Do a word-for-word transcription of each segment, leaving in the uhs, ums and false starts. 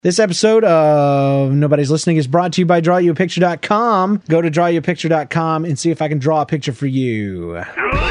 This episode of Nobody's Listening is brought to you by draw you a picture dot com. Go to draw you a picture dot com and see if I can draw a picture for you.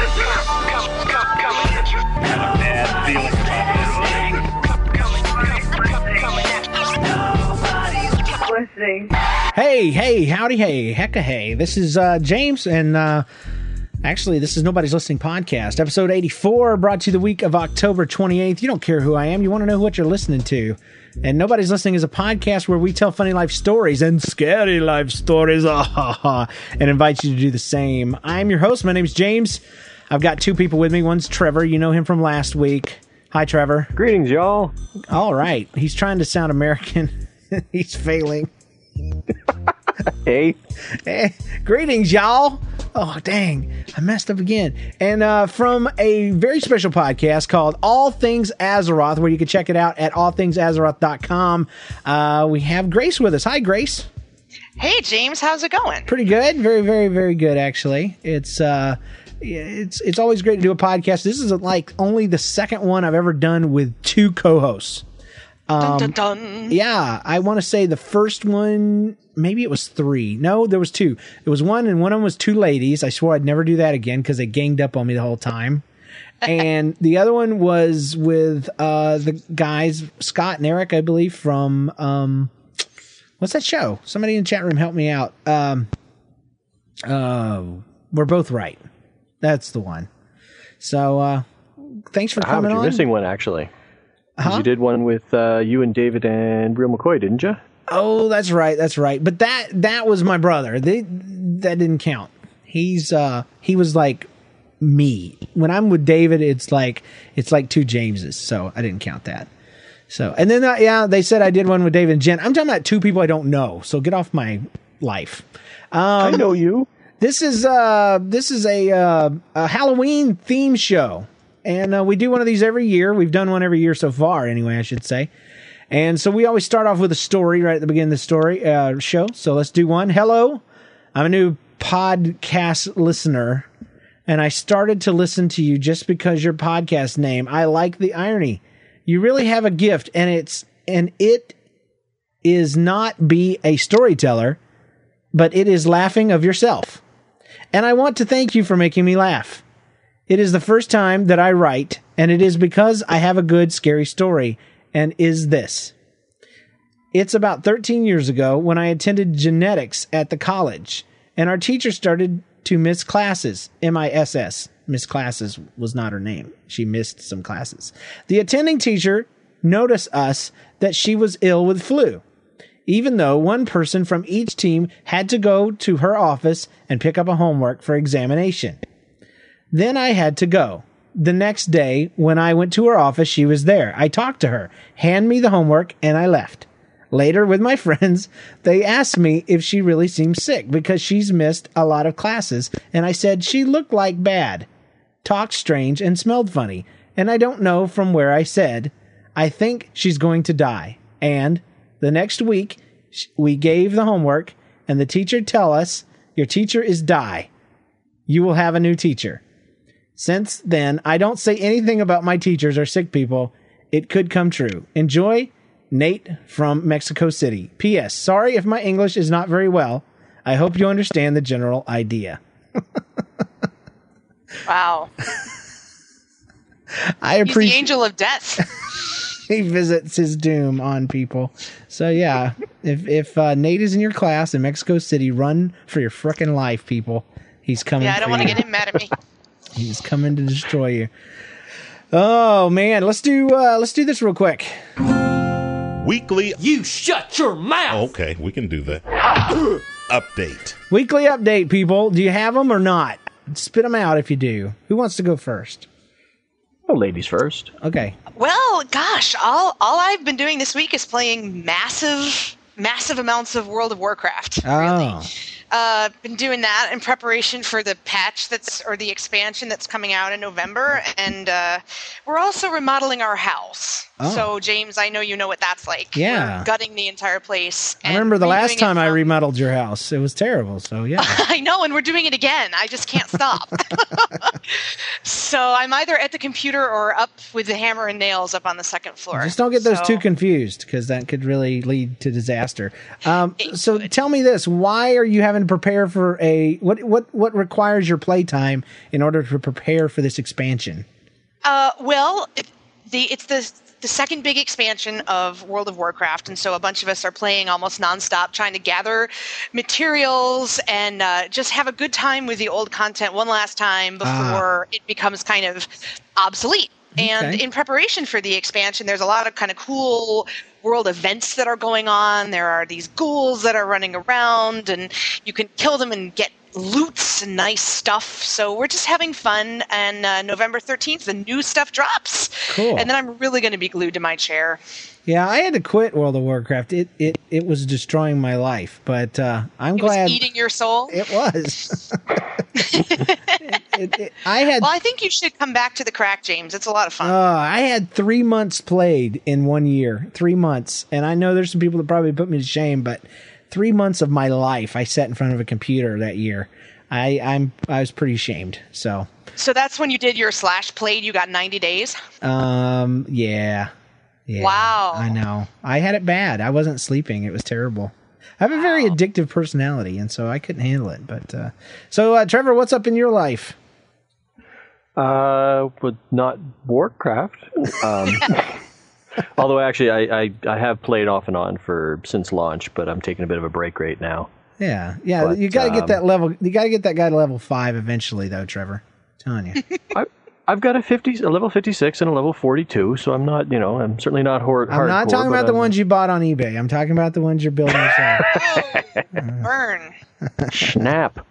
Hey, hey, howdy, hey, hecka, hey. This is uh, James, and uh, actually, this is Nobody's Listening Podcast, episode eighty-four, brought to you the week of October twenty-eighth. You don't care who I am. You want to know what you're listening to. And Nobody's Listening is a podcast where we tell funny life stories and scary life stories, and invite you to do the same. I'm your host. My name's James. I've got two people with me. One's Trevor. You know him from last week. Hi, Trevor. Greetings, y'all. All right. He's trying to sound American. He's failing. Hey. Hey. Greetings, y'all. Oh, dang. I messed up again. And uh, from a very special podcast called All Things Azeroth, where you can check it out at all things azeroth dot com, uh, we have Grace with us. Hi, Grace. Hey, James. How's it going? Pretty good. Very, very, very good, actually. It's uh, it's it's always great to do a podcast. This is like only the second one I've ever done with two co-hosts. Um, dun, dun, dun. Yeah, I want to say the first one, maybe it was three. No, there was two. There was one, and one of them was two ladies. I swore I'd never do that again because they ganged up on me the whole time. And the other one was with uh, the guys, Scott and Eric, I believe, from, um, what's that show? Somebody in the chat room help me out. Um, uh, we're both right. That's the one. So, uh, thanks for Ah, coming but you're on. missing one, actually. 'Cause Huh? You did one with uh, you and David and Real McCoy, didn't you? Oh, that's right. That's right. But that that was my brother. They, that didn't count. He's uh he was like me. When I'm with David, it's like it's like two Jameses. So I didn't count that. So and then uh, yeah, they said I did one with David and Jen. I'm talking about two people I don't know. So get off my life. Um, I know you. This is uh this is a uh, a Halloween theme show. And uh, we do one of these every year. We've done one every year so far, anyway, I should say. And so we always start off with a story right at the beginning of the story uh, show. So let's do one. Hello, I'm a new podcast listener, and I started to listen to you just because your podcast name. I like the irony. You really have a gift, and it's and it is not be a storyteller, but it is laughing of yourself. And I want to thank you for making me laugh. It is the first time that I write, and it is because I have a good, scary story, and is this. It's about thirteen years ago when I attended genetics at the college, and our teacher started to miss classes, M I S S. Miss classes was not her name. She missed some classes. The attending teacher noticed us that she was ill with flu, even though one person from each team had to go to her office and pick up a homework for examination. Then I had to go. The next day, when I went to her office, she was there. I talked to her, handed me the homework, and I left. Later, with my friends, they asked me if she really seemed sick because she's missed a lot of classes, and I said she looked like bad, talked strange, and smelled funny, and I don't know from where I said, I think she's going to die. And the next week, we gave the homework, and the teacher tell us, your teacher is die. You will have a new teacher. Since then, I don't say anything about my teachers or sick people. It could come true. Enjoy, Nate from Mexico City. P S. Sorry if my English is not very well. I hope you understand the general idea. Wow. I He's the appreciate angel of death. he visits his doom on people. So yeah, if if uh, Nate is in your class in Mexico City, run for your frickin' life, people. He's coming. Yeah, I don't for want to you. get him mad at me. He's coming to destroy you. Oh man, let's do uh, let's do this real quick. Weekly. You shut your mouth! Okay, we can do that. Update. Weekly update, people. Do you have them or not? Spit them out if you do. Who wants to go first? Oh, ladies first. Okay. Well, gosh, all all I've been doing this week is playing massive, massive amounts of World of Warcraft. Really. Oh. Uh, been doing that in preparation for the patch that's, or the expansion that's coming out in November, and uh, we're also remodeling our house. Oh. So, James, I know you know what that's like. Yeah. We're gutting the entire place. I remember the last time I from... remodeled your house. It was terrible. So, yeah. I know, and we're doing it again. I just can't stop. So I'm either at the computer or up with the hammer and nails up on the second floor. Just don't get those so... too confused, because that could really lead to disaster. Um, so could. Tell me this. Why are you having to prepare for a... What, what, what requires your playtime in order to prepare for this expansion? Uh, well, the it's the... the second big expansion of World of Warcraft, and so a bunch of us are playing almost nonstop, trying to gather materials and uh, just have a good time with the old content one last time before ah. it becomes kind of obsolete. Okay. And in preparation for the expansion, there's a lot of kind of cool world events that are going on. There are these ghouls that are running around, and you can kill them and get loots and nice stuff. So we're just having fun. And uh, November thirteenth, the new stuff drops. Cool. And then I'm really going to be glued to my chair. Yeah, I had to quit World of Warcraft. It it it was destroying my life, but uh, I'm it glad. Was eating your soul. It was. it, it, it, I had. Well, I think you should come back to the crack, James. It's a lot of fun. Uh, I had three months played in one year. Three months, and I know there's some people that probably put me to shame, but three months of my life I sat in front of a computer that year. I I'm I was pretty ashamed. So. So that's when you did your slash played. You got ninety days. Um. Yeah. Yeah, wow. I know. I had it bad. I wasn't sleeping. It was terrible. I have a very wow. addictive personality, and so I couldn't handle it. But uh, so, uh, Trevor, what's up in your life? Uh, but not Warcraft. Um, although actually, I, I I have played off and on for since launch, but I'm taking a bit of a break right now. Yeah, yeah. But, you got to um, get that level. You got to get that guy to level five eventually, though, Trevor. I'm telling you. I, I've got a fifty, a level fifty-six, and a level forty-two, so I'm not, you know, I'm certainly not hor- hardcore. I'm not talking about the I'm, ones you bought on eBay. I'm talking about the ones you're building yourself. Oh, burn. Snap.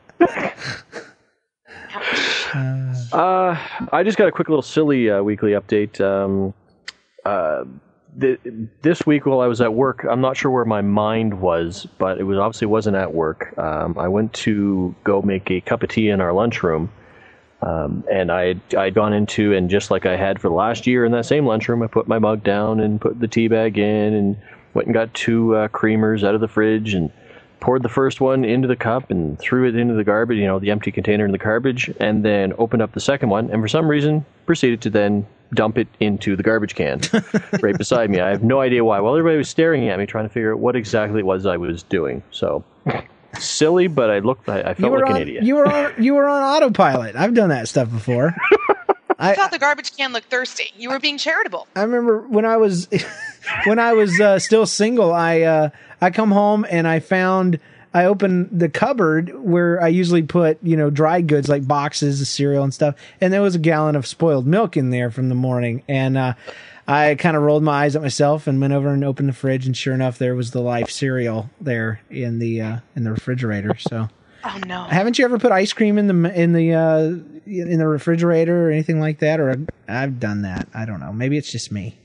uh, I just got a quick little silly uh, weekly update. Um, uh, th- this week while I was at work, I'm not sure where my mind was, but it was obviously wasn't at work. Um, I went to go make a cup of tea in our lunchroom. Um, and I I'd gone into, and just like I had for the last year in that same lunchroom, I put my mug down and put the tea bag in and went and got two uh, creamers out of the fridge and poured the first one into the cup and threw it into the garbage, you know, the empty container in the garbage, and then opened up the second one, and for some reason proceeded to then dump it into the garbage can right beside me. I have no idea why. Well, everybody was staring at me trying to figure out what exactly it was I was doing. So... silly, but I looked. I, I felt like on, an idiot. You were on. You were on autopilot. I've done that stuff before. I thought the garbage can looked thirsty. You were being charitable. I remember when I was when I was uh, still single. I uh, I come home and I found I opened the cupboard where I usually put, you know, dry goods like boxes of cereal and stuff, and there was a gallon of spoiled milk in there from the morning, and uh, I kind of rolled my eyes at myself and went over and opened the fridge, and sure enough, there was the Life cereal there in the uh, in the refrigerator. So, oh no! Haven't you ever put ice cream in the in the uh, in the refrigerator or anything like that? Or I've done that. I don't know. Maybe it's just me.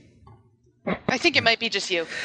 I think it might be just you.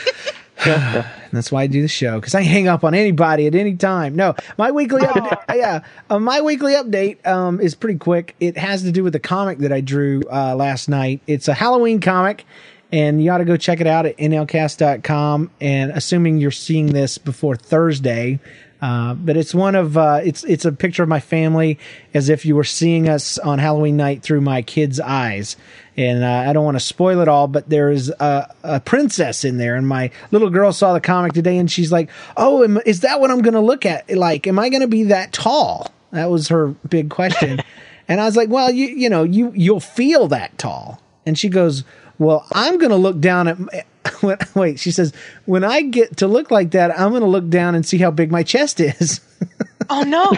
That's why I do the show, because I hang up on anybody at any time. No, my weekly update, yeah, uh, my weekly update um, is pretty quick. It has to do with the comic that I drew uh, last night. It's a Halloween comic, and you ought to go check it out at N L cast dot com. And assuming you're seeing this before Thursday, uh, but it's one of uh, it's it's a picture of my family as if you were seeing us on Halloween night through my kids' eyes. And uh, I don't want to spoil it all, but there is a, a princess in there. And my little girl saw the comic today, and she's like, "Oh, am, is that what I'm going to look at? Like, am I going to be that tall?" That was her big question. And I was like, "Well, you you know, you you'll feel that tall." And she goes, "Well, I'm going to look down at." Wait, she says, "When I get to look like that, I'm going to look down and see how big my chest is." Oh no.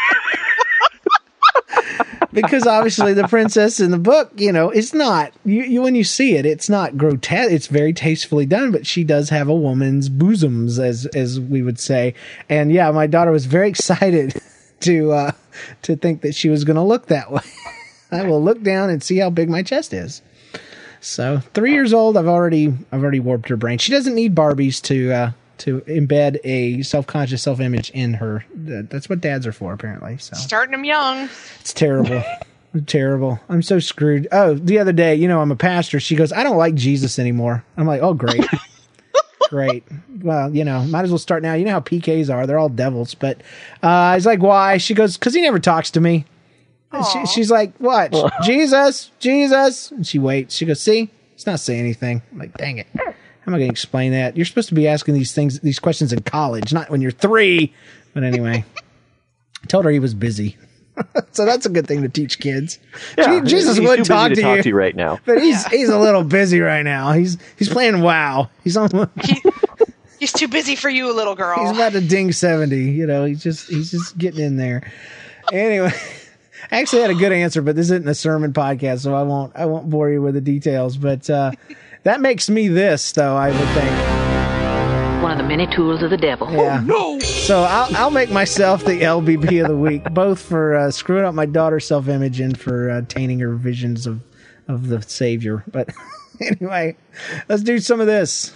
Because obviously the princess in the book, you know, it's not, you, you when you see it, it's not grotesque. It's very tastefully done, but she does have a woman's bosoms, as as we would say. And yeah, my daughter was very excited to uh, to think that she was going to look that way. I will look down and see how big my chest is. So three years old, I've already I've already warped her brain. She doesn't need Barbies to uh, to embed a self-conscious self-image in her. That's what dads are for, apparently. So starting them young. It's terrible. I'm terrible. I'm so screwed. Oh, the other day, you know, I'm a pastor. She goes, I don't like Jesus anymore. I'm like, oh, great. Great. Well, you know, might as well start now. You know how P Ks are. They're all devils. But uh, I was like, why? She goes, because he never talks to me. She, she's like, what? Jesus, Jesus. And she waits. She goes, see, he's not saying anything. I'm like, dang it. How am I going to explain that? You're supposed to be asking these things, these questions in college, not when you're three. But anyway, I told her he was busy. So that's a good thing to teach kids. Yeah, Jesus he's would too talk, busy to, to you, talk to you right now. But he's Yeah. he's a little busy right now. He's he's playing WoW. He's on. He, he's too busy for you, little girl. He's about to ding seventy. You know, he's just he's just getting in there. Anyway, I actually had a good answer, but this isn't a sermon podcast, so I won't I won't bore you with the details. But uh, that makes me this, though, I would think. One of the many tools of the devil. Yeah. No! So I'll I'll make myself the L B B of the week, both for uh, screwing up my daughter's self-image and for uh, tainting her visions of of the Savior. But anyway, let's do some of this.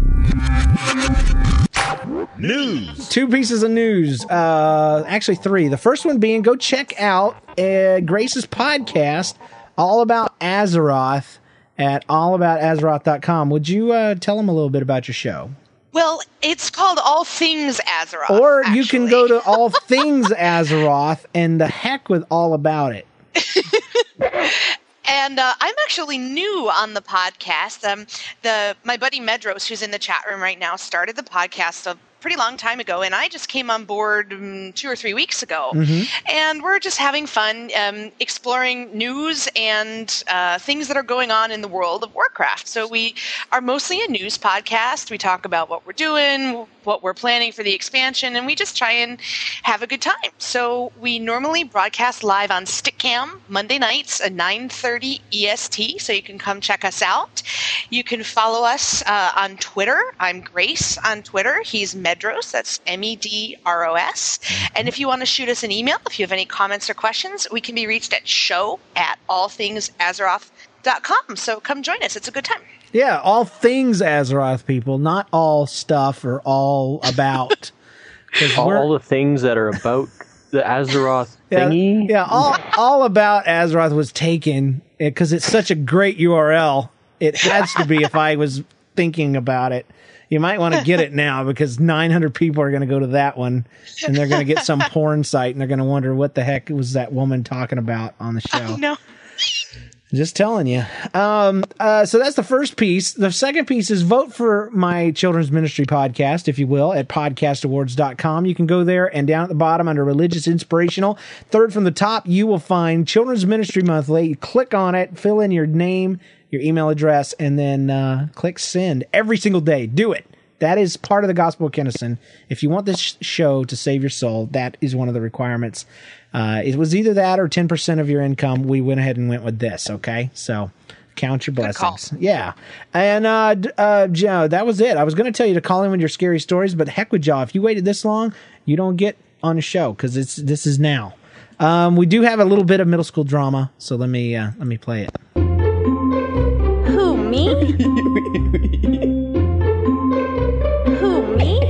News. Two pieces of news. Uh, actually, three. The first one being, go check out uh, Grace's podcast, All About Azeroth, at all about azeroth dot com. Would you uh, tell them a little bit about your show? Well, it's called All Things Azeroth. Or you can actually. go to All Things Azeroth and the heck with all about it. And uh, I'm actually new on the podcast. Um, the my buddy Medros, who's in the chat room right now, started the podcast a pretty long time ago, and I just came on board um, two or three weeks ago. Mm-hmm. And we're just having fun um, exploring news and uh, things that are going on in the world of Warcraft. So we are mostly a news podcast. We talk about what we're doing, what we're planning for the expansion, and we just try and have a good time. So we normally broadcast live on Stickcam Monday nights at nine thirty E S T, so you can come check us out. You can follow us uh, on Twitter. I'm Grace on Twitter. He's Medros. That's M E D R O S. And if you want to shoot us an email, if you have any comments or questions, we can be reached at show at all things azeroth dot com. So come join us. It's a good time. Yeah, all things Azeroth, people, not all stuff or all about. 'Cause All, we're- all the things that are about the Azeroth yeah, thingy. yeah, all all about Azeroth was taken because it's such a great U R L. It has to be if I was thinking about it. You might want to get it now because nine hundred people are going to go to that one and they're going to get some porn site and they're going to wonder what the heck was that woman talking about on the show. No. Just telling you. Um, uh, so that's the first piece. The second piece is vote for my children's ministry podcast, if you will, at podcast awards dot com. You can go there, and down at the bottom under religious inspirational, third from the top, you will find Children's Ministry Monthly. You click on it, fill in your name, your email address, and then uh, click send every single day. Do it. That is part of the Gospel of Kennison. If you want this sh- show to save your soul, that is one of the requirements. Uh, it was either that or ten percent of your income. We went ahead and went with this, okay? So count your blessings. Yeah. And, uh, uh, Joe, that was it. I was going to tell you to call in with your scary stories, but heck with y'all. If you waited this long, you don't get on the show because it's this is now. Um, we do have a little bit of middle school drama, so let me uh, let me play it. Who, me? Who, me?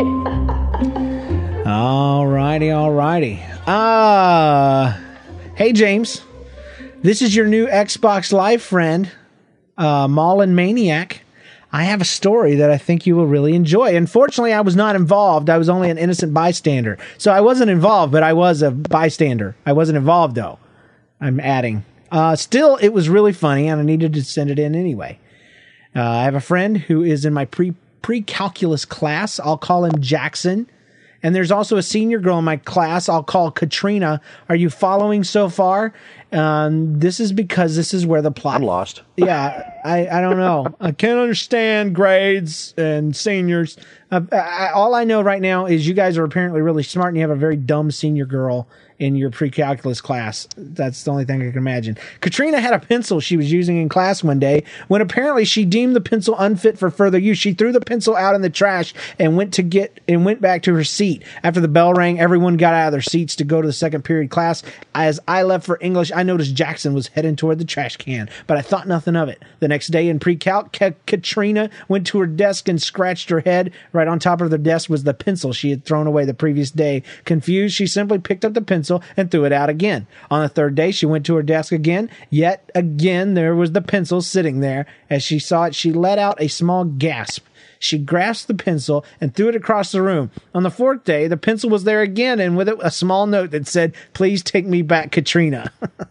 All righty, all righty. Uh, hey, James. This is your new Xbox Live friend, uh, Maulin Maniac. I have a story that I think you will really enjoy. Unfortunately, I was not involved. I was only an innocent bystander. So I wasn't involved, but I was a bystander. I wasn't involved, though. I'm adding. Uh, still, it was really funny, and I needed to send it in anyway. Uh, I have a friend who is in my pre pre-calculus class. I'll call him Jackson. And there's also a senior girl in my class I'll call Katrina. Are you following so far? Um, this is because this is where the plot... I'm lost. Yeah, I, I don't know. I can't understand grades and seniors. Uh, I, all I know right now is you guys are apparently really smart and you have a very dumb senior girl in your pre-calculus class. That's the only thing I can imagine. Katrina had a pencil she was using in class one day when apparently she deemed the pencil unfit for further use. She threw the pencil out in the trash and went to get and went back to her seat. After the bell rang, everyone got out of their seats to go to the second period class. As I left for English, I noticed Jackson was heading toward the trash can, but I thought nothing of it. The next day in pre-calc, Ka- Katrina went to her desk and scratched her head. Right on top of the desk was the pencil she had thrown away the previous day. Confused, she simply picked up the pencil and threw it out again. On the third day, she went to her desk again. Yet again, there was the pencil sitting there. As she saw it, she let out a small gasp. She grasped the pencil and threw it across the room. On the fourth day, the pencil was there again, and with it a small note that said, "Please take me back, Katrina."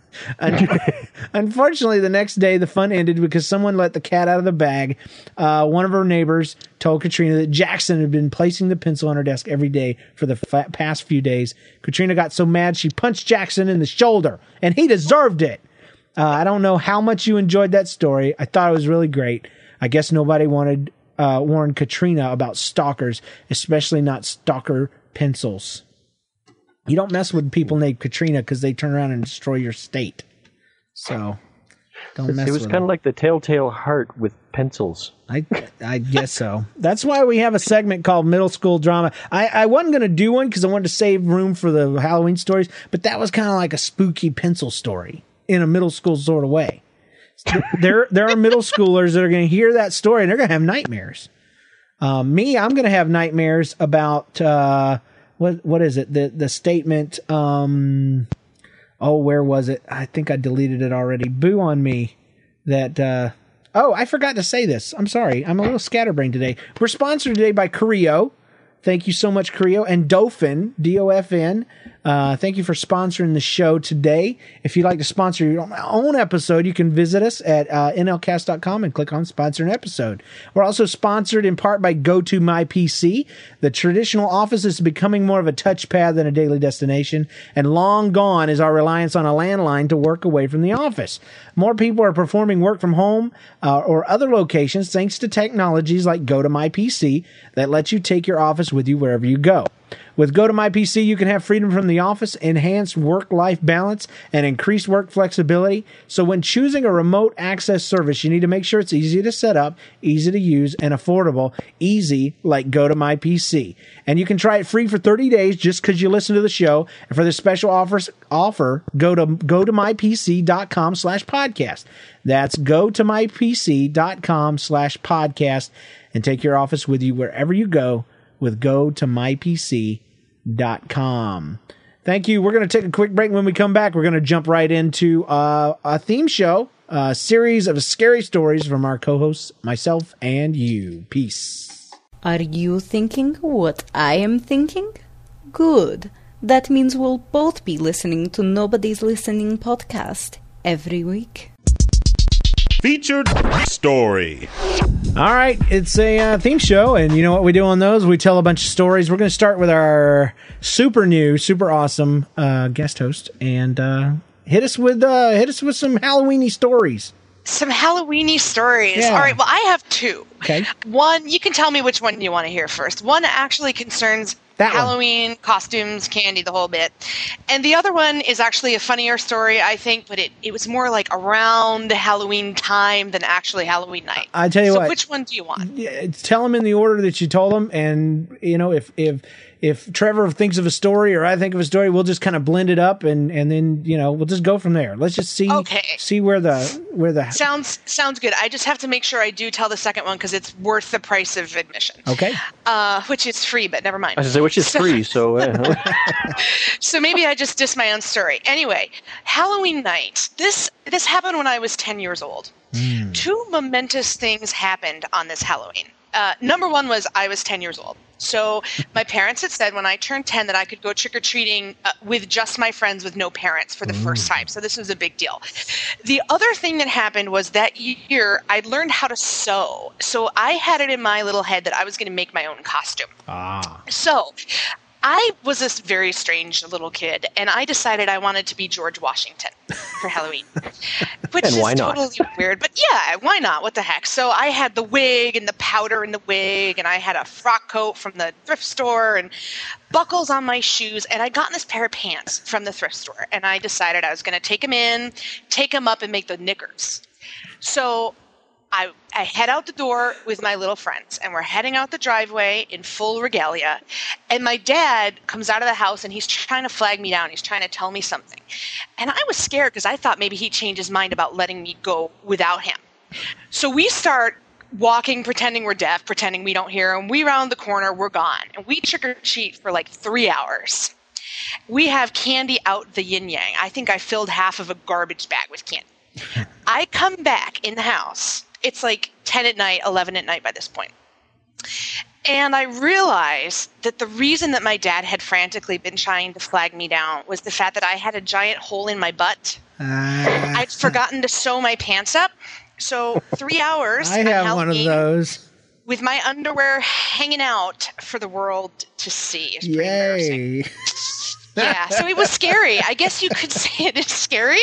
Unfortunately, the next day, the fun ended because someone let the cat out of the bag. Uh, one of her neighbors told Katrina that Jackson had been placing the pencil on her desk every day for the fa- past few days. Katrina got so mad, she punched Jackson in the shoulder, and he deserved it. Uh, I don't know how much you enjoyed that story. I thought it was really great. I guess nobody wanted uh, warn Katrina about stalkers, especially not stalker pencils. You don't mess with people named Katrina because they turn around and destroy your state. So don't mess with them. It was kind of like the Telltale Heart with pencils. I I guess so. That's why we have a segment called Middle School Drama. I, I wasn't going to do one because I wanted to save room for the Halloween stories, but that was kind of like a spooky pencil story in a middle school sort of way. There, there are middle schoolers that are going to hear that story and they're going to have nightmares. Um, me, I'm going to have nightmares about uh, what what is it? The the statement. Um, oh, where was it? I think I deleted it already. Boo on me. That. Uh, oh, I forgot to say this. I'm sorry. I'm a little scatterbrained today. We're sponsored today by Creo. Thank you so much, Creo, and Dofin, D O F N. Uh, thank you for sponsoring the show today. If you'd like to sponsor your own episode, you can visit us at uh, N L cast dot com and click on Sponsor an Episode. We're also sponsored in part by GoToMyPC. The traditional office is becoming more of a touchpad than a daily destination, and long gone is our reliance on a landline to work away from the office. More people are performing work from home uh, or other locations thanks to technologies like GoToMyPC that lets you take your office with you wherever you go. With GoToMyPC, you can have freedom from the office, enhanced work-life balance, and increased work flexibility. So when choosing a remote access service, you need to make sure it's easy to set up, easy to use, and affordable. Easy like GoToMyPC. And you can try it free for thirty days just because you listen to the show. And for this special offers, offer, go to GoToMyPC.com slash podcast. That's GoToMyPC.com slash podcast and take your office with you wherever you go with go to my p c dot com. Thank you. We're going to take a quick break. When we come back, we're going to jump right into uh, a theme show, a series of scary stories from our co-hosts, myself and you. Peace. Are you thinking what I am thinking? Good. That means we'll both be listening to Nobody's Listening podcast every week. Featured story. All right, it's a uh, theme show, and you know what we do on those? We tell a bunch of stories. We're going to start with our super new, super awesome uh, guest host, and uh, hit us with uh, hit us with some Halloweeny stories. Some Halloweeny stories. Yeah. All right, well, I have two. Okay. One, you can tell me which one you want to hear first. One actually concerns That one. Halloween, costumes, candy, the whole bit. And the other one is actually a funnier story, I think, but it, it was more like around Halloween time than actually Halloween night. I tell you so what. which one do you want? Yeah, tell them in the order that you told them, and you know if if if Trevor thinks of a story or I think of a story, we'll just kind of blend it up, and, and then you know we'll just go from there. Let's just see Okay. see where the where the Sounds sounds good. I just have to make sure I do tell the second one because it's worth the price of admission. okay. Uh, which is free, but never mind. I was gonna say, which is So- free, so uh, So maybe I just diss my own story. Anyway, Halloween night. This this happened when I was ten years old. Mm. Two momentous things happened on this Halloween. Uh, number one was I was ten years old. So my parents had said when I turned ten that I could go trick-or-treating uh, with just my friends with no parents for the Mm. first time. So this was a big deal. The other thing that happened was that year I learned how to sew. So I had it in my little head that I was going to make my own costume. Ah. So I was this very strange little kid, and I decided I wanted to be George Washington for Halloween, which And is why not? totally weird. But yeah, why not? What the heck? So I had the wig and the powder in the wig, and I had a frock coat from the thrift store and buckles on my shoes, and I'd gotten this pair of pants from the thrift store, and I decided I was going to take them in, take them up, and make the knickers. So I, I head out the door with my little friends, and we're heading out the driveway in full regalia. And my dad comes out of the house, and he's trying to flag me down. He's trying to tell me something. And I was scared because I thought maybe he'd change his mind about letting me go without him. So we start walking, pretending we're deaf, pretending we don't hear him. We round the corner, we're gone. And we trick or treat for like three hours. We have candy out the yin yang. I think I filled half of a garbage bag with candy. I come back in the house. It's like ten at night, eleven at night by this point. And I realized that the reason that my dad had frantically been trying to flag me down was the fact that I had a giant hole in my butt. Uh, I'd forgotten to sew my pants up. So three hours. I have one of those. With my underwear hanging out for the world to see. It's pretty Yay. embarrassing. Yeah, so it was scary. I guess you could say it is scary.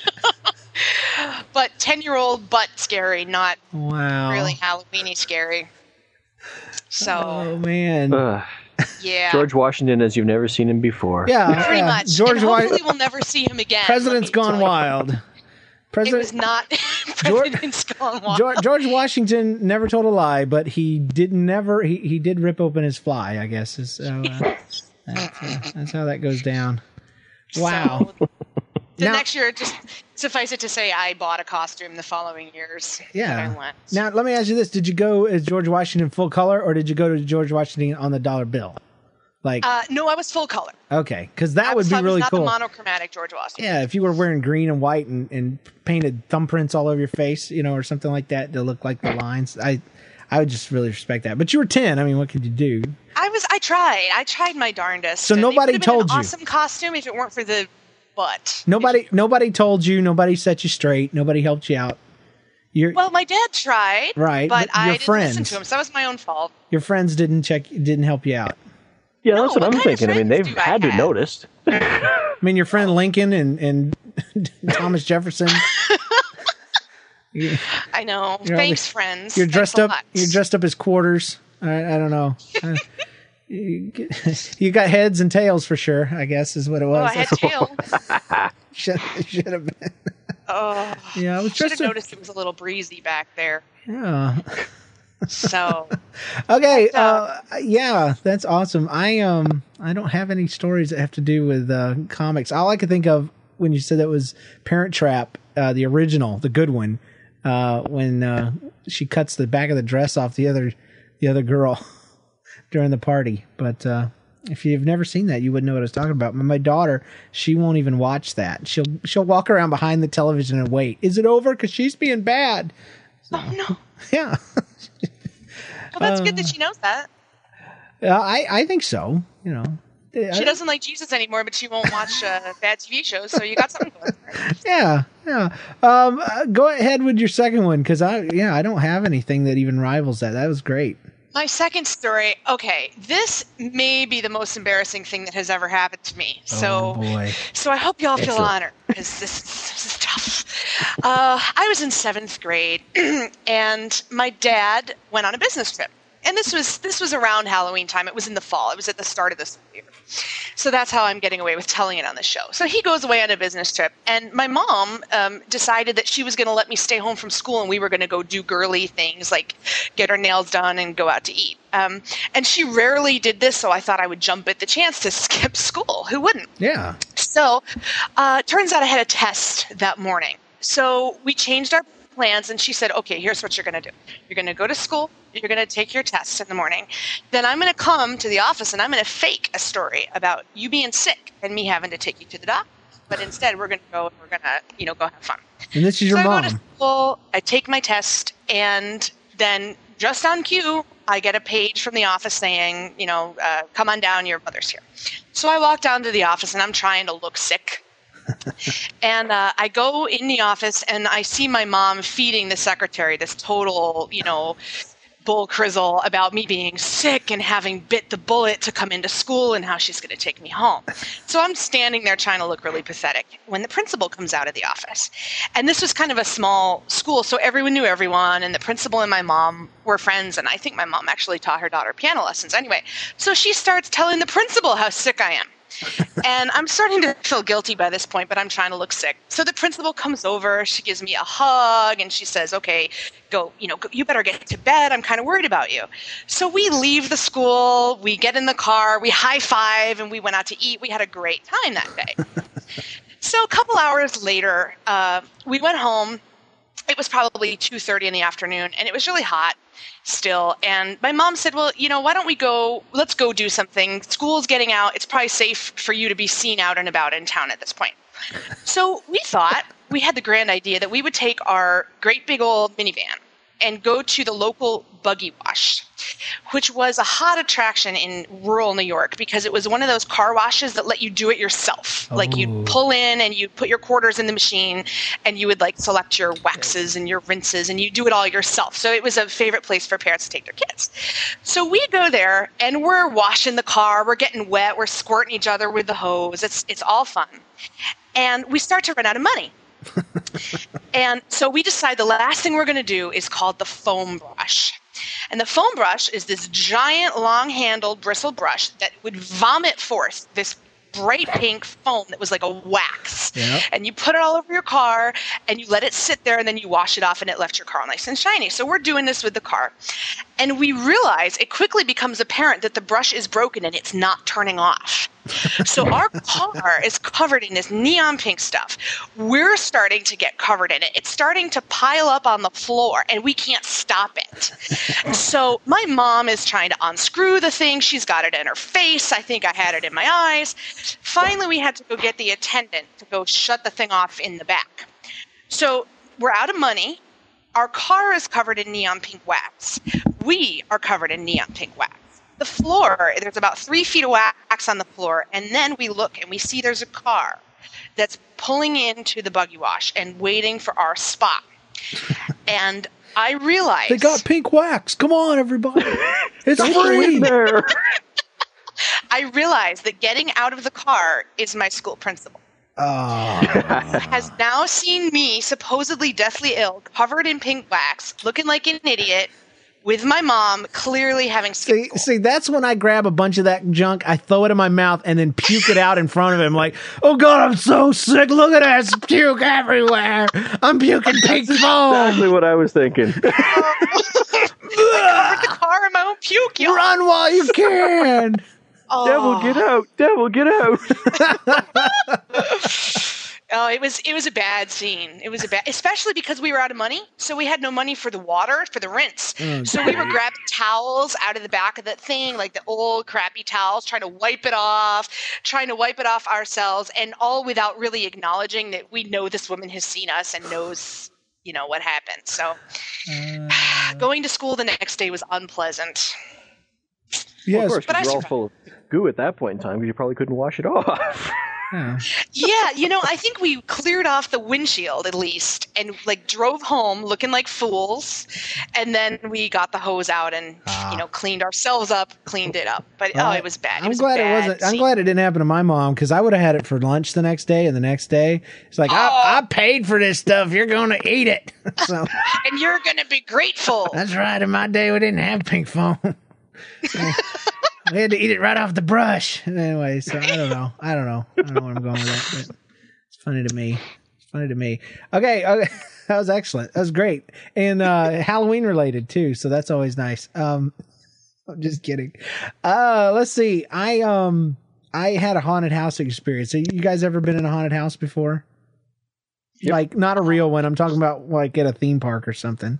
But ten-year-old butt scary, not wow. really Halloween-y scary. So, oh man, uh, yeah, George Washington as you've never seen him before. Yeah, pretty yeah. much. George and hopefully Wa- we'll never see him again. President's Gone Wild. President, it was not President's Gone Wild. George, George Washington never told a lie, but he did never. He, he did rip open his fly, I guess. So uh, that's, uh, that's how that goes down. Wow. So, the now, next year, just suffice it to say, I bought a costume the following years. Yeah. I went. Now, let me ask you this. Did you go as George Washington full color, or did you go to George Washington on the dollar bill? Like, uh, no, I was full color. Okay, because that I would was, be I was really not cool. The monochromatic George Washington. Yeah, if you were wearing green and white and, and painted thumbprints all over your face, you know, or something like that to look like the lines, I I would just really respect that. But you were ten. I mean, what could you do? I was. I tried. I tried my darndest. So nobody it told been an you. Awesome costume if it weren't for the butt. Nobody, nobody told you. Nobody set you straight. Nobody helped you out. You're, well, my dad tried, right? But, but I didn't friends, listen to him, so that was my own fault. Your friends didn't check, didn't help you out. Yeah, no, that's what, what I'm thinking. I mean, they've had to noticed. I mean, your friend Lincoln and, and Thomas Jefferson. you, I know. Thanks, friends. You're dressed up. Lot. You're dressed up as quarters. I, I don't know. uh, you, you got heads and tails for sure. I guess is what it was. Oh, I had tails. should, should have been. Oh, yeah. I was should just have a, noticed it was a little breezy back there. Yeah. So okay, uh, yeah, that's awesome. I um I don't have any stories that have to do with uh, comics. All I could think of when you said that was Parent Trap, uh, the original, the good one, uh, when uh, she cuts the back of the dress off the other the other girl during the party. But uh, if you've never seen that, you wouldn't know what I was talking about. My daughter, she won't even watch that. She'll she'll walk around behind the television and wait. Is it over? Because she's being bad. So, oh no. Yeah. Well, that's uh, good that she knows that. Uh, I, I think so. You know, she doesn't like Jesus anymore, but she won't watch uh, bad T V shows. So you got something going for her. Yeah, yeah. Um, uh, go ahead with your second one, because I, yeah, I don't have anything that even rivals that. That was great. My second story. Okay, this may be the most embarrassing thing that has ever happened to me. So, oh boy. So I hope y'all feel honored, because this, this is tough. Uh, I was in seventh grade, and my dad went on a business trip. And this was this was around Halloween time. It was in the fall. It was at the start of the school year. So that's how I'm getting away with telling it on the show. So he goes away on a business trip, and my mom um, decided that she was going to let me stay home from school, and we were going to go do girly things like get our nails done and go out to eat. Um, and she rarely did this, so I thought I would jump at the chance to skip school. Who wouldn't? Yeah. So uh, turns out I had a test that morning. So we changed our plans, and she said, okay, here's what you're going to do. You're going to go to school. You're going to take your test in the morning. Then I'm going to come to the office, and I'm going to fake a story about you being sick and me having to take you to the doctor. But instead, we're going to go and we're going to, you know, go have fun. And this is your so mom. I go to school, I take my test, and then just on cue, I get a page from the office saying, you know, uh, come on down, your mother's here. So I walk down to the office, and I'm trying to look sick. And uh, I go in the office, and I see my mom feeding the secretary this total, you know, bull crizzle about me being sick and having bit the bullet to come into school and how she's going to take me home. So I'm standing there trying to look really pathetic when the principal comes out of the office. And this was kind of a small school, so everyone knew everyone, and the principal and my mom were friends, and I think my mom actually taught her daughter piano lessons anyway. So she starts telling the principal how sick I am. And I'm starting to feel guilty by this point, but I'm trying to look sick. So the principal comes over, she gives me a hug, and she says, okay, go, you know, go, you better get to bed. I'm kind of worried about you. So we leave the school, we get in the car, we high five, and we went out to eat. We had a great time that day. So a couple hours later, uh, we went home. It was probably two thirty in the afternoon, and it was really hot still. And my mom said, well, you know, why don't we go, let's go do something. School's getting out. It's probably safe for you to be seen out and about in town at this point. So we thought, we had the grand idea that we would take our great big old minivan and go to the local buggy wash, which was a hot attraction in rural New York because it was one of those car washes that let you do it yourself. Oh. Like you'd pull in and you'd put your quarters in the machine and you would like select your waxes and your rinses and you do it all yourself. So it was a favorite place for parents to take their kids. So we go there and we're washing the car, we're getting wet, we're squirting each other with the hose. It's it's all fun. And we start to run out of money. And so we decide the last thing we're going to do is called the foam brush. And the foam brush is this giant long-handled bristle brush that would vomit forth this bright pink foam that was like a wax. Yep. And you put it all over your car and you let it sit there and then you wash it off and it left your car all nice and shiny. So we're doing this with the car. And we realize it quickly becomes apparent that the brush is broken and it's not turning off. So our car is covered in this neon pink stuff. We're starting to get covered in it. It's starting to pile up on the floor, and we can't stop it. So my mom is trying to unscrew the thing. She's got it in her face. I think I had it in my eyes. Finally, we had to go get the attendant to go shut the thing off in the back. So we're out of money. Our car is covered in neon pink wax. We are covered in neon pink wax. The floor, there's about three feet of wax on the floor, and then we look and we see there's a car that's pulling into the buggy wash and waiting for our spot. And I realized... They got pink wax. Come on, everybody. It's free. There. I realized that getting out of the car is my school principal. Oh. Has now seen me, supposedly deathly ill, covered in pink wax, looking like an idiot, with my mom clearly having skipped see, school. see, that's when I grab a bunch of that junk, I throw it in my mouth, and then puke it out in front of him. Like, oh God, I'm so sick. Look at that, it's puke everywhere. I'm puking pink foam. Exactly what I was thinking. I covered the car in my own puke. Y'all. Run while you can. Oh. Devil, get out! Devil, get out! Oh, it was it was a bad scene. It was a bad, especially because we were out of money, so we had no money for the water, for the rinse. Oh, so we were grabbing towels out of the back of the thing, like the old crappy towels, trying to wipe it off, trying to wipe it off ourselves, and all without really acknowledging that we know this woman has seen us and knows, you know, what happened. So uh, going to school the next day was unpleasant. Yes, well, of course, but you're all full of goo at that point in time because you probably couldn't wash it off. Yeah. Yeah, you know, I think we cleared off the windshield at least and like drove home looking like fools, and then we got the hose out and ah. you know cleaned ourselves up, cleaned it up. But well, oh, it was bad. It I'm was glad bad it wasn't. scene. I'm glad it didn't happen to my mom because I would have had it for lunch the next day and the next day. It's like oh. I, I paid for this stuff. You're going to eat it, so and you're going to be grateful. That's right. In my day, we didn't have pink foam. So, we had to eat it right off the brush. Anyway, so I don't know. I don't know. I don't know where I'm going with that. But it's funny to me. It's funny to me. Okay, okay. That was excellent. That was great. And uh, Halloween related, too, so that's always nice. Um, I'm just kidding. Uh, let's see. I um I had a haunted house experience. So you guys ever been in a haunted house before? Yep. Like, not a real one. I'm talking about, like, at a theme park or something.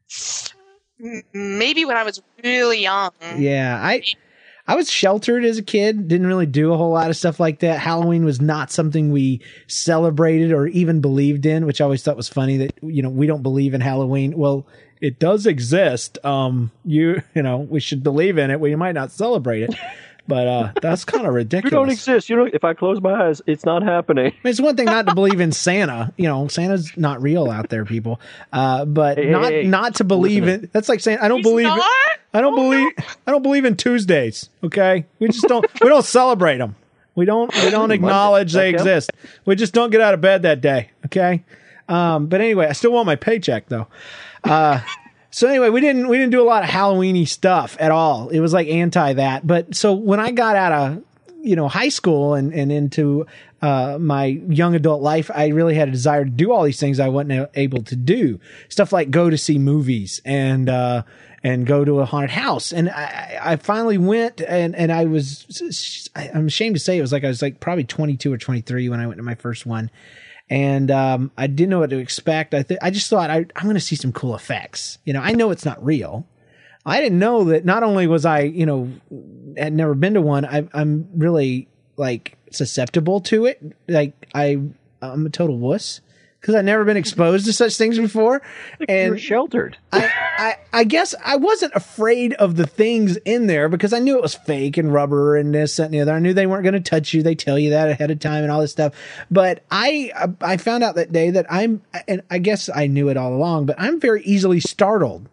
Maybe when I was really young. Yeah, I... I was sheltered as a kid, didn't really do a whole lot of stuff like that. Halloween was not something we celebrated or even believed in, which I always thought was funny that, you know, we don't believe in Halloween. Well, it does exist. Um, you, you know, we should believe in it. We might not celebrate it, but, uh, that's kind of ridiculous. You don't exist. You know, if I close my eyes, it's not happening. I mean, it's one thing not to believe in Santa, you know, Santa's not real out there, people. Uh, but hey, not, hey, hey. not to believe Listen. in, that's like saying, I don't He's believe not? it. I don't oh, believe no. I don't believe in Tuesdays. Okay, we just don't we don't celebrate them. We don't we don't acknowledge they exist. We just don't get out of bed that day. Okay, um, but anyway, I still want my paycheck though. Uh, so anyway, we didn't we didn't do a lot of Halloweeny stuff at all. It was like anti that. But so when I got out of you know, high school and, and into uh, my young adult life, I really had a desire to do all these things I wasn't able to do. Stuff like go to see movies and uh, and go to a haunted house. And I, I finally went, and, and I was, I'm ashamed to say, it was like I was like probably twenty-two or twenty-three when I went to my first one. And um, I didn't know what to expect. I th- I just thought I, I'm going to see some cool effects. You know, I know it's not real. I didn't know that not only was I, you know, had never been to one, I, I'm really like susceptible to it. Like I, I'm a total wuss because I've never been exposed to such things before. And you're sheltered. I, I, I guess I wasn't afraid of the things in there because I knew it was fake and rubber and this, that, and the other. I knew they weren't going to touch you. They tell you that ahead of time and all this stuff. But I, I found out that day that I'm, and I guess I knew it all along, but I'm very easily startled.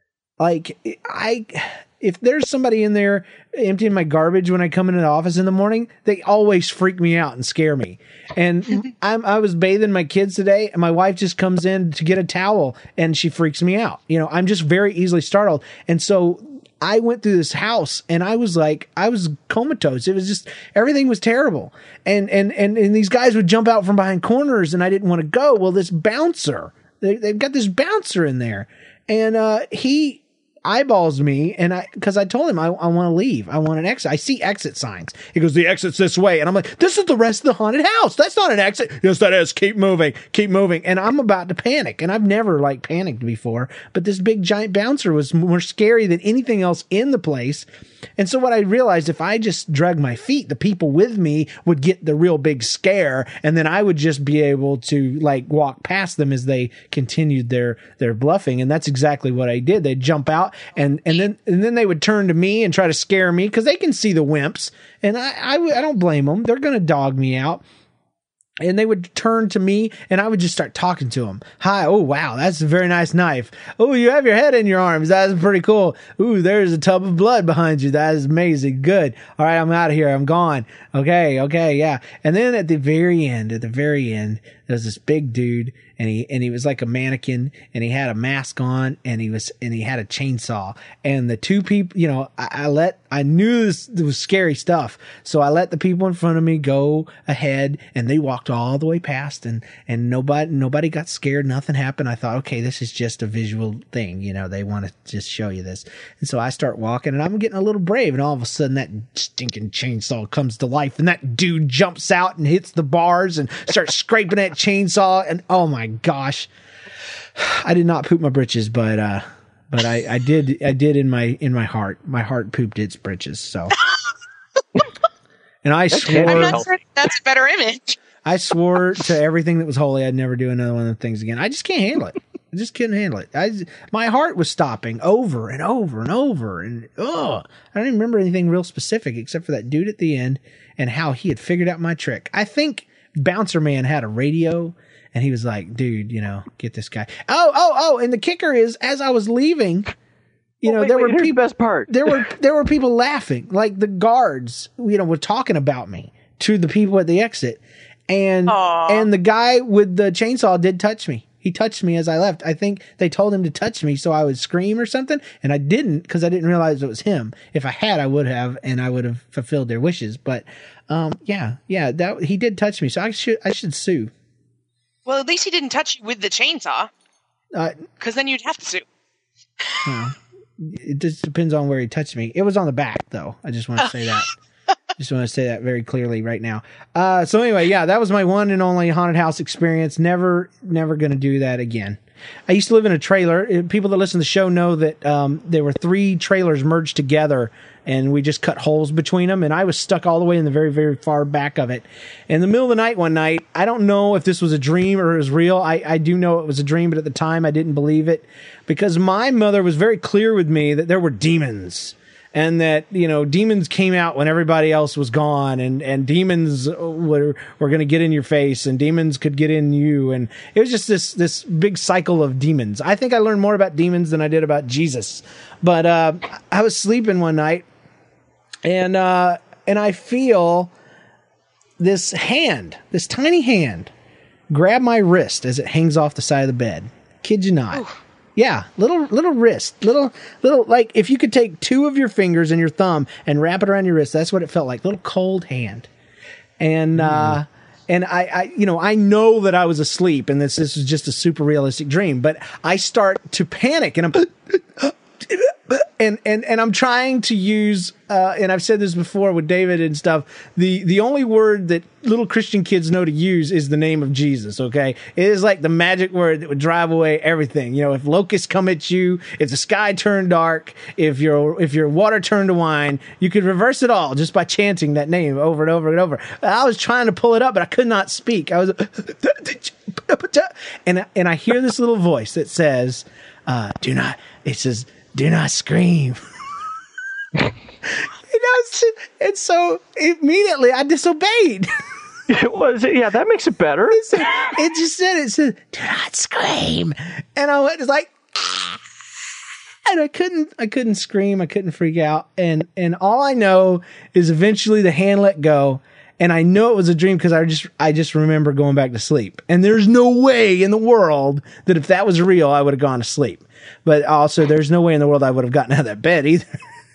Like I, if there's somebody in there emptying my garbage when I come into the office in the morning, they always freak me out and scare me. And I'm, I was bathing my kids today and my wife just comes in to get a towel and she freaks me out. You know, I'm just very easily startled. And so I went through this house and I was like, I was comatose. It was just, everything was terrible. And, and, and, and these guys would jump out from behind corners and I didn't want to go. Well, this bouncer, they, they've got this bouncer in there and, uh, he, eyeballs me and I because I told him I, I want to leave. I want an exit. I see exit signs. He goes, the exit's this way. And I'm like, this is the rest of the haunted house. That's not an exit. Yes, that is. Keep moving. Keep moving. And I'm about to panic. And I've never like panicked before, but this big giant bouncer was more scary than anything else in the place. And so what I realized, if I just drug my feet, the people with me would get the real big scare. And then I would just be able to like walk past them as they continued their, their bluffing. And that's exactly what I did. They'd jump out and, and then, and then they would turn to me and try to scare me because they can see the wimps. And I, I, I don't blame them. They're going to dog me out. And they would turn to me and I would just start talking to them. Hi. Oh, wow. That's a very nice knife. Oh, you have your head in your arms. That's pretty cool. Ooh, there's a tub of blood behind you. That is amazing. Good. All right. I'm out of here. I'm gone. Okay. Okay. Yeah. And then at the very end, at the very end, there's this big dude and he, and he was like a mannequin and he had a mask on and he was, and he had a chainsaw and the two people, you know, I, I let, I knew this, this was scary stuff. So I let the people in front of me go ahead and they walked all the way past and, and nobody, nobody got scared. Nothing happened. I thought, okay, this is just a visual thing. You know, they want to just show you this. And so I start walking and I'm getting a little brave. And all of a sudden that stinking chainsaw comes to life and that dude jumps out and hits the bars and starts scraping that chainsaw. And oh my gosh, I did not poop my britches, but, uh, but I, I did, I did in my, in my heart, my heart pooped its britches. So, and I swore, I'm not sure that's a better image. I swore to everything that was holy, I'd never do another one of the things again. I just can't handle it. I just couldn't handle it. I, my heart was stopping over and over and over. And, oh, I don't even remember anything real specific except for that dude at the end and how he had figured out my trick. I think Bouncer Man had a radio. And he was like, dude, you know, get this guy. Oh, oh, oh. And the kicker is, as I was leaving, you oh, know, wait, there wait, were people, the best part. there were, there were people laughing. Like the guards, you know, were talking about me to the people at the exit. And, Aww. and the guy with the chainsaw did touch me. He touched me as I left. I think they told him to touch me so I would scream or something. And I didn't because I didn't realize it was him. If I had, I would have, and I would have fulfilled their wishes. But, um, yeah, yeah, that he did touch me. So I should, I should sue. Well, at least he didn't touch you with the chainsaw, because uh, then you'd have to sue. Well, it just depends on where he touched me. It was on the back, though. I just want to say that. Just want to say that very clearly right now. Uh, so anyway, yeah, that was my one and only haunted house experience. Never, never going to do that again. I used to live in a trailer. People that listen to the show know that um, there were three trailers merged together, and we just cut holes between them. And I was stuck all the way in the very, very far back of it. In the middle of the night one night, I don't know if this was a dream or it was real. I, I do know it was a dream, but at the time I didn't believe it because my mother was very clear with me that there were demons. And that, you know, demons came out when everybody else was gone, and, and demons were, were going to get in your face, and demons could get in you. And it was just this, this big cycle of demons. I think I learned more about demons than I did about Jesus. But, uh, I was sleeping one night and, uh, and I feel this hand, this tiny hand grab my wrist as it hangs off the side of the bed. Kid you not. Ooh. Yeah, little little wrist, little little like if you could take two of your fingers and your thumb and wrap it around your wrist, that's what it felt like. Little cold hand. And mm. uh and I, I you know, I know that I was asleep and this this was just a super realistic dream, but I start to panic and I'm and and and I'm trying to use uh and I've said this before with David and stuff, the the only word that little Christian kids know to use is the name of Jesus. Okay, it is like the magic word that would drive away everything. You know, if locusts come at you, if the sky turned dark, if your if your water turned to wine, you could reverse it all just by chanting that name over and over and over. I was trying to pull it up, but I could not speak. I was and and I hear this little voice that says, uh do not it says do not scream. You know, and so immediately I disobeyed. It was, yeah, that makes it better. It, said, it just said, it said, do not scream. And I went, it's like, and I couldn't, I couldn't scream. I couldn't freak out. And, and all I know is eventually the hand let go. And I know it was a dream because I just, I just remember going back to sleep. And there's no way in the world that if that was real, I would have gone to sleep. But also there's no way in the world I would have gotten out of that bed either.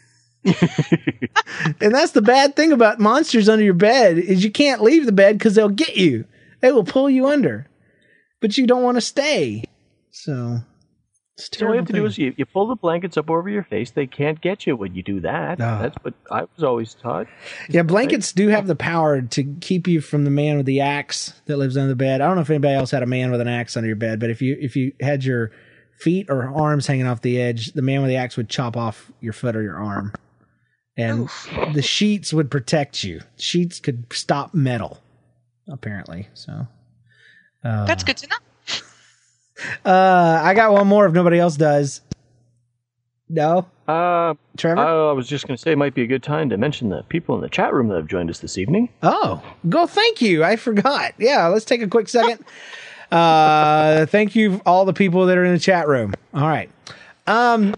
And that's the bad thing about monsters under your bed is you can't leave the bed because they'll get you. They will pull you under, but you don't want to stay. So, it's so all you have to thing. do is you, you pull the blankets up over your face. They can't get you when you do that. Oh. That's what I was always taught. Yeah, blankets do have the power to keep you from the man with the axe that lives under the bed. I don't know if anybody else had a man with an axe under your bed, but if you if you had your feet or arms hanging off the edge, the man with the axe would chop off your foot or your arm. And Oof. the sheets would protect you. Sheets could stop metal, apparently. So uh, that's good to know. uh, I got one more if nobody else does. No? Uh, Trevor? I, I was just going to say it might be a good time to mention the people in the chat room that have joined us this evening. Oh, go thank you. I forgot. Yeah, let's take a quick second. uh, thank you, all the people that are in the chat room. All right. Um...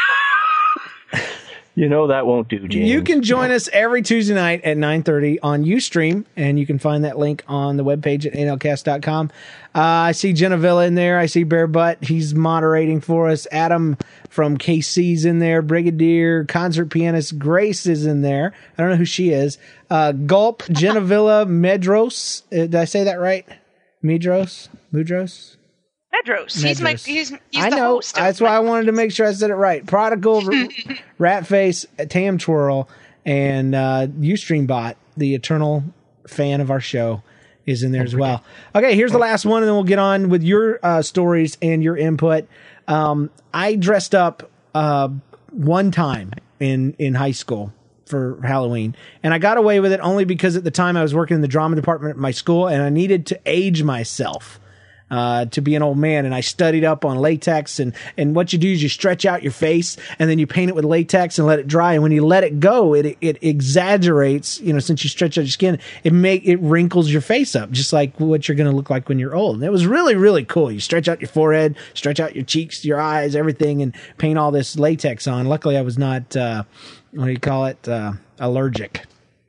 You know that won't do, James. You can join us every Tuesday night at nine thirty on Ustream, and you can find that link on the webpage at N L cast dot com. Uh, I see Jenna Villa in there. I see Bear Butt. He's moderating for us. Adam from K C's in there. Brigadier, concert pianist Grace is in there. I don't know who she is. Uh, Gulp, Jenna Villa, Medros. Uh, did I say that right? Medros? Mudros? Medros. He's my. He's, he's I the know. host. That's why I wanted to make sure I said it right. Prodigal, Ratface, Tam Twirl, and uh, UstreamBot, the eternal fan of our show, is in there as well. Okay, here's the last one, and then we'll get on with your uh, stories and your input. Um, I dressed up uh, one time in in high school for Halloween, and I got away with it only because at the time I was working in the drama department at my school, and I needed to age myself. Uh, to be an old man. And I studied up on latex, and, and what you do is you stretch out your face and then you paint it with latex and let it dry. And when you let it go, it, it exaggerates, you know, since you stretch out your skin, it make, it wrinkles your face up, just like what you're going to look like when you're old. And it was really, really cool. You stretch out your forehead, stretch out your cheeks, your eyes, everything, and paint all this latex on. Luckily I was not, uh, what do you call it? Uh, allergic.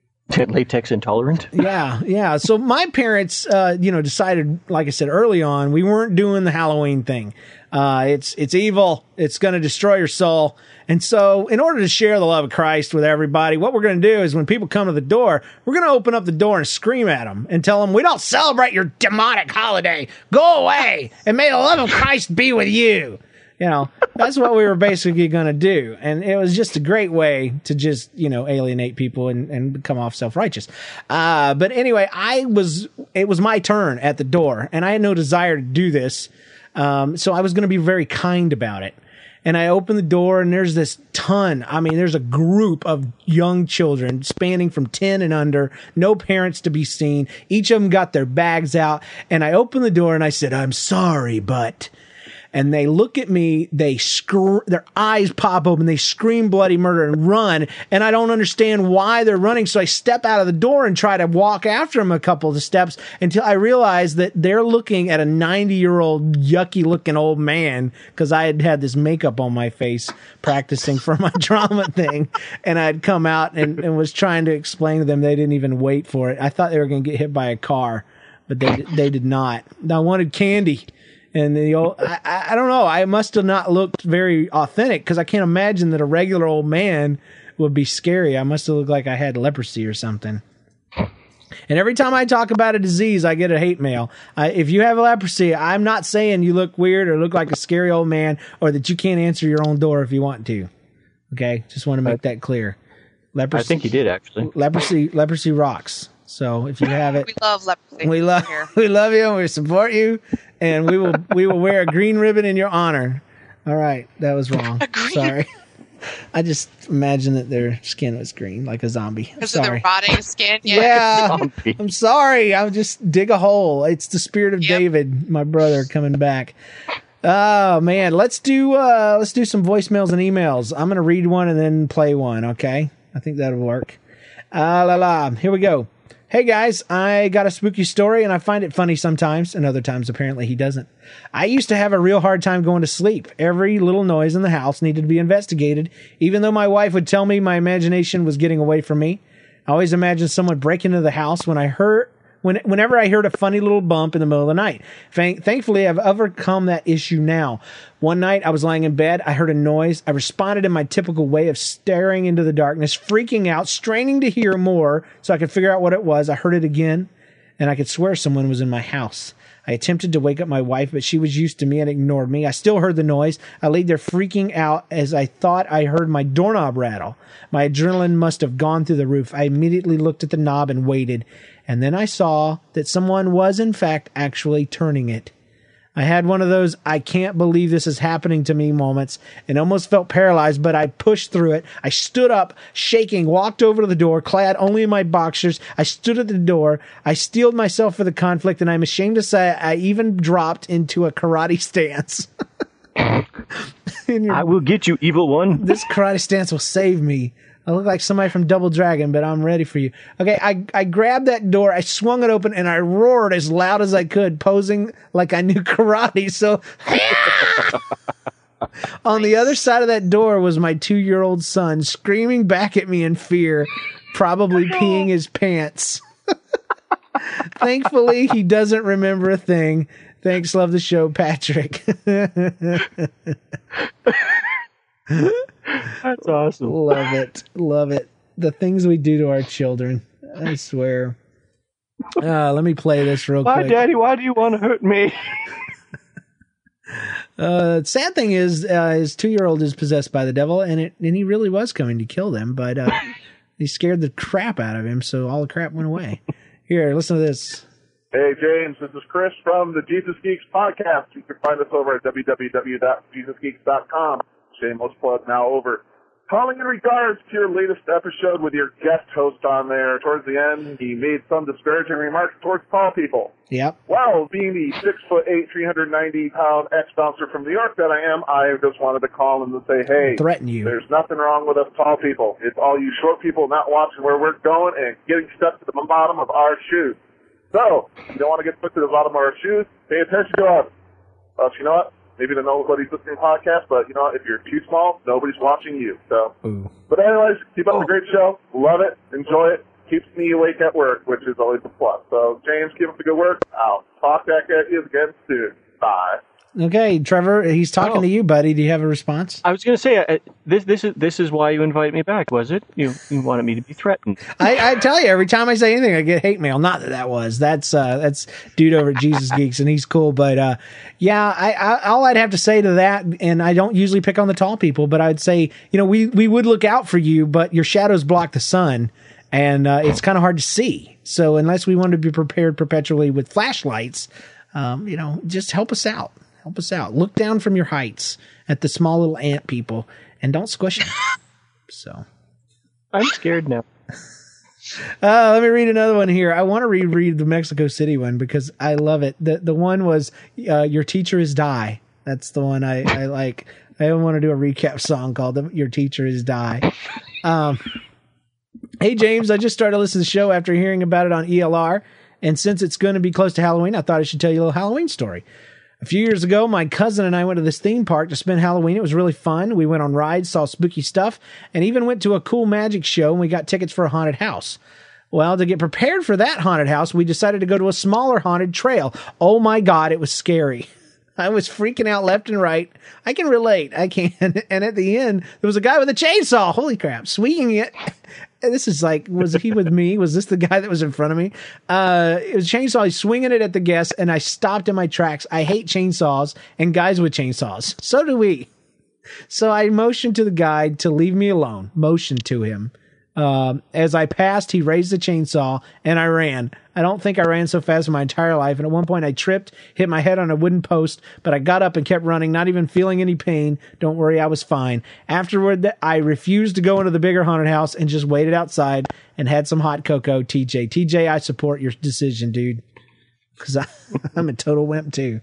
Latex intolerant. Yeah, yeah. So my parents, uh, you know, decided, like I said early on, we weren't doing the Halloween thing. Uh, it's it's evil. It's going to destroy your soul. And so, in order to share the love of Christ with everybody, what we're going to do is, when people come to the door, we're going to open up the door and scream at them and tell them, "We don't celebrate your demonic holiday. Go away, and may the love of Christ be with you." You know, that's what we were basically going to do. And it was just a great way to just, you know, alienate people and, and come off self-righteous. Uh, but anyway, I was, it was my turn at the door, and I had no desire to do this. Um, so I was going to be very kind about it. And I opened the door, and there's this ton. I mean, there's a group of young children spanning from ten and under, no parents to be seen. Each of them got their bags out. And I opened the door and I said, "I'm sorry, but..." And they look at me, they scr- their eyes pop open, they scream bloody murder and run. And I don't understand why they're running. So I step out of the door and try to walk after them a couple of steps until I realize that they're looking at a ninety year old yucky looking old man, because I had had this makeup on my face practicing for my drama thing. And I'd come out and, and was trying to explain to them. They didn't even wait for it. I thought they were going to get hit by a car, but they, they did not. I wanted candy. And the old, I, I I don't know. I must have not looked very authentic because I can't imagine that a regular old man would be scary. I must have looked like I had leprosy or something. And every time I talk about a disease, I get a hate mail. Uh, if you have leprosy, I'm not saying you look weird or look like a scary old man or that you can't answer your own door if you want to. Okay? Just want to make that clear. Leprosy, I think you did, actually. Leprosy, leprosy rocks. So if you have it, We love leprosy. we love here. we love you and we support you, and we will we will wear a green ribbon in your honor. All right, that was wrong. Sorry. I just imagine that their skin was green, like a zombie. I'm Because of sorry. the rotting skin. Yeah, Zombie. I'm sorry. I'll just dig a hole. It's the spirit of Yep. David, my brother, coming back. Oh man, let's do uh let's do some voicemails and emails. I'm gonna read one and then play one. Okay, I think that'll work. Ah la la. Here we go. Hey guys, I got a spooky story and I find it funny sometimes, and other times apparently he doesn't. I used to have a real hard time going to sleep. Every little noise in the house needed to be investigated, even though my wife would tell me my imagination was getting away from me. I always imagined someone breaking into the house when I heard when whenever I heard a funny little bump in the middle of the night. Thank, thankfully, I've overcome that issue now. One night, I was lying in bed. I heard a noise. I responded in my typical way of staring into the darkness, freaking out, straining to hear more so I could figure out what it was. I heard it again, and I could swear someone was in my house. I attempted to wake up my wife, but she was used to me and ignored me. I still heard the noise. I laid there freaking out as I thought I heard my doorknob rattle. My adrenaline must have gone through the roof. I immediately looked at the knob and waited, and then I saw that someone was, in fact, actually turning it. I had one of those I can't believe this is happening to me moments and almost felt paralyzed, but I pushed through it. I stood up, shaking, walked over to the door, clad only in my boxers. I stood at the door. I steeled myself for the conflict, and I'm ashamed to say I even dropped into a karate stance. I will get you, evil one. This karate stance will save me. I look like somebody from Double Dragon, but I'm ready for you. Okay, I, I grabbed that door, I swung it open, and I roared as loud as I could, posing like I knew karate. So, on the other side of that door was my two-year-old son, screaming back at me in fear, probably peeing his pants. Thankfully, he doesn't remember a thing. Thanks, love the show, Patrick. That's awesome. Love it. Love it. The things we do to our children. I swear. Uh, let me play this real Why, quick. Daddy, why do you want to hurt me? Uh, sad thing is, uh, his two-year-old is possessed by the devil, and it and he really was coming to kill them, but uh, he scared the crap out of him, so all the crap went away. Here, listen to this. Hey, James, this is Chris from the Jesus Geeks podcast. You can find us over at w w w dot jesus geeks dot com. Shameless plug now over. Calling in regards to your latest episode with your guest host on there. Towards the end, he made some disparaging remarks towards tall people. Yep. Well, being the six foot eight, three hundred ninety pound ex-bouncer from New York that I am, I just wanted to call in to say, hey, Threaten you. there's nothing wrong with us tall people. It's all you short people not watching where we're going and getting stuck to the bottom of our shoes. So, if you don't want to get stuck to the bottom of our shoes, pay attention to us. Uh, you know what? Maybe the nobody's listening to the podcast, but you know what? If you're too small, nobody's watching you. So, Ooh. But anyways, keep up the great show. Love it. Enjoy it. Keeps me awake at work, which is always a plus. So, James, keep up the good work. I'll talk back at you again soon. Bye. Okay, Trevor, he's talking Oh. to you, buddy. Do you have a response? I was going to say, uh, this this is this is why you invited me back, was it? You you wanted me to be threatened. I, I tell you, every time I say anything, I get hate mail. Not that that was. That's uh, that's dude over at Jesus Geeks, and he's cool. But uh, yeah, I, I all I'd have to say to that, and I don't usually pick on the tall people, but I'd say, you know, we we would look out for you, but your shadows block the sun, and uh, it's kind of hard to see. So unless we want to be prepared perpetually with flashlights, um, you know, just help us out. Help us out. Look down from your heights at the small little ant people, and don't squish them. So. I'm scared now. Uh, let me read another one here. I want to reread the Mexico City one because I love it. The the one was uh, Your Teacher Is Die. That's the one I, I like. I want to do a recap song called Your Teacher Is Die. Um, hey, James, I just started listening to the show after hearing about it on E L R. And since it's going to be close to Halloween, I thought I should tell you a little Halloween story. A few years ago, my cousin and I went to this theme park to spend Halloween. It was really fun. We went on rides, saw spooky stuff, and even went to a cool magic show, and we got tickets for a haunted house. Well, to get prepared for that haunted house, we decided to go to a smaller haunted trail. Oh my God, it was scary. I was freaking out left and right. I can relate. I can. And at the end, there was a guy with a chainsaw. Holy crap. Swinging it. And this is like, was he with me? Was this the guy that was in front of me? Uh, it was a chainsaw. He's swinging it at the guest, and I stopped in my tracks. I hate chainsaws and guys with chainsaws. So do we. So I motioned to the guide to leave me alone. Motioned to him. Um, as I passed, he raised the chainsaw and I ran. I don't think I ran so fast in my entire life. And at one point I tripped, hit my head on a wooden post, but I got up and kept running, not even feeling any pain. Don't worry, I was fine. Afterward, I refused to go into the bigger haunted house and just waited outside and had some hot cocoa. T J, T J, I support your decision, dude. Cause I, I'm a total wimp too.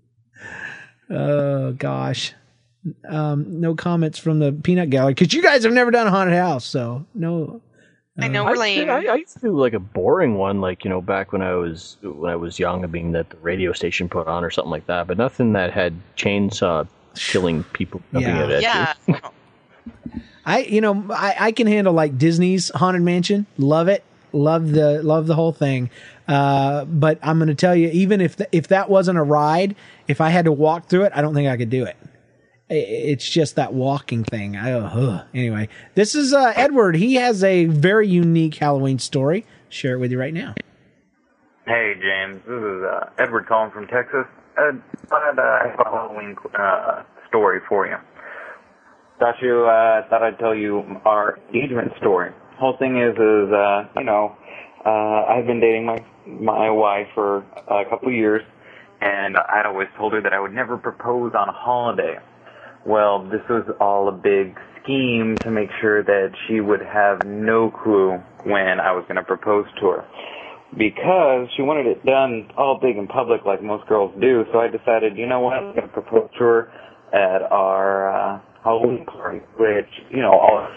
Oh gosh. Um, no comments from the peanut gallery because you guys have never done a haunted house, so no. Uh, I know we're lame. I, I used to do like a boring one, like you know, back when I was when I was young, being that the radio station put on or something like that, but nothing that had chainsaw killing people. Yeah, at yeah. you. I you know I, I can handle like Disney's Haunted Mansion, love it, love the love the whole thing. Uh, but I'm going to tell you, even if the, if that wasn't a ride, if I had to walk through it, I don't think I could do it. It's just that walking thing. I, uh, anyway, this is uh, Edward. He has a very unique Halloween story. Share it with you right now. Hey, James. This is uh, Edward calling from Texas. Uh, I had uh, a Halloween uh, story for you. Thought you uh, thought I'd tell you our engagement story. Whole thing is, is uh, you know, uh, I've been dating my my wife for a couple of years, and I'd always told her that I would never propose on a holiday. Well, this was all a big scheme to make sure that she would have no clue when I was going to propose to her. Because she wanted it done all big and public like most girls do, so I decided, you know what, I'm going to propose to her at our uh, Halloween party, which, you know, all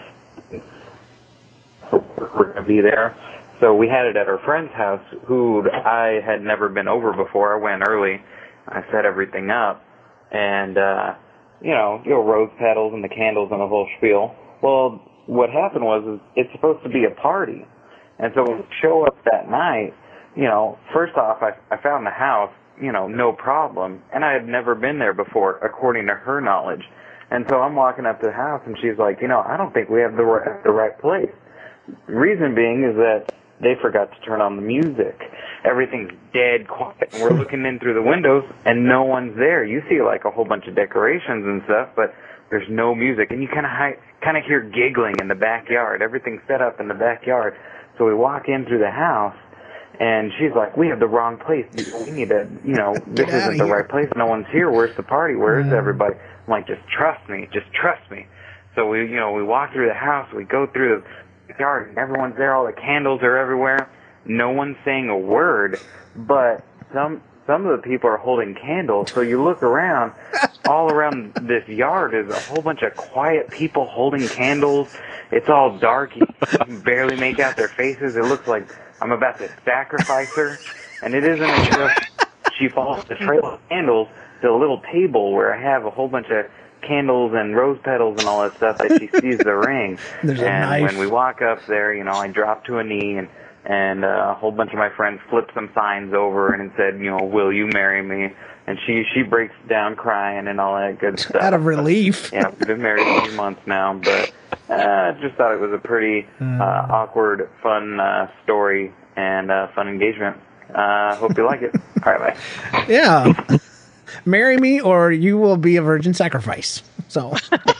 we're going to be there. So we had it at her friend's house, who I had never been over before. I went early. I set everything up, and, uh, you know, you know, rose petals and the candles and the whole spiel. Well, what happened was, is it's supposed to be a party. And so when we show up that night, you know, first off, I, I found the house, you know, no problem. And I had never been there before, according to her knowledge. And so I'm walking up to the house, and she's like, you know, I don't think we have the right, the right place. Reason being is that they forgot to turn on the music. Everything's dead quiet. And we're looking in through the windows, and no one's there. You see, like, a whole bunch of decorations and stuff, but there's no music. And you kind of kind of hear giggling in the backyard. Everything's set up in the backyard. So we walk in through the house, and she's like, we have the wrong place. We need to, you know, this isn't the right place. No one's here. Where's the party? Where's yeah. everybody? I'm like, just trust me. Just trust me. So we, you know, we walk through the house. We go through the yard, and everyone's there. All the candles are everywhere. No one's saying a word, but some some of the people are holding candles. So you look around, all around this yard is a whole bunch of quiet people holding candles. It's all dark. You can barely make out their faces. It looks like I'm about to sacrifice her. And it isn't until she follows the trail of candles to a little table where I have a whole bunch of candles and rose petals and all that stuff that she sees the ring. There's a and knife. When we walk up there, you know, I drop to a knee, and and uh, a whole bunch of my friends flipped some signs over and said, you know, will you marry me? And she she breaks down crying and all that good stuff. Out of relief. Yeah, we've been married a few months now, but uh, I just thought it was a pretty uh, awkward, fun uh, story and uh, fun engagement. Uh, hope you like it. All right, bye. Yeah. Marry me or you will be a virgin sacrifice. So.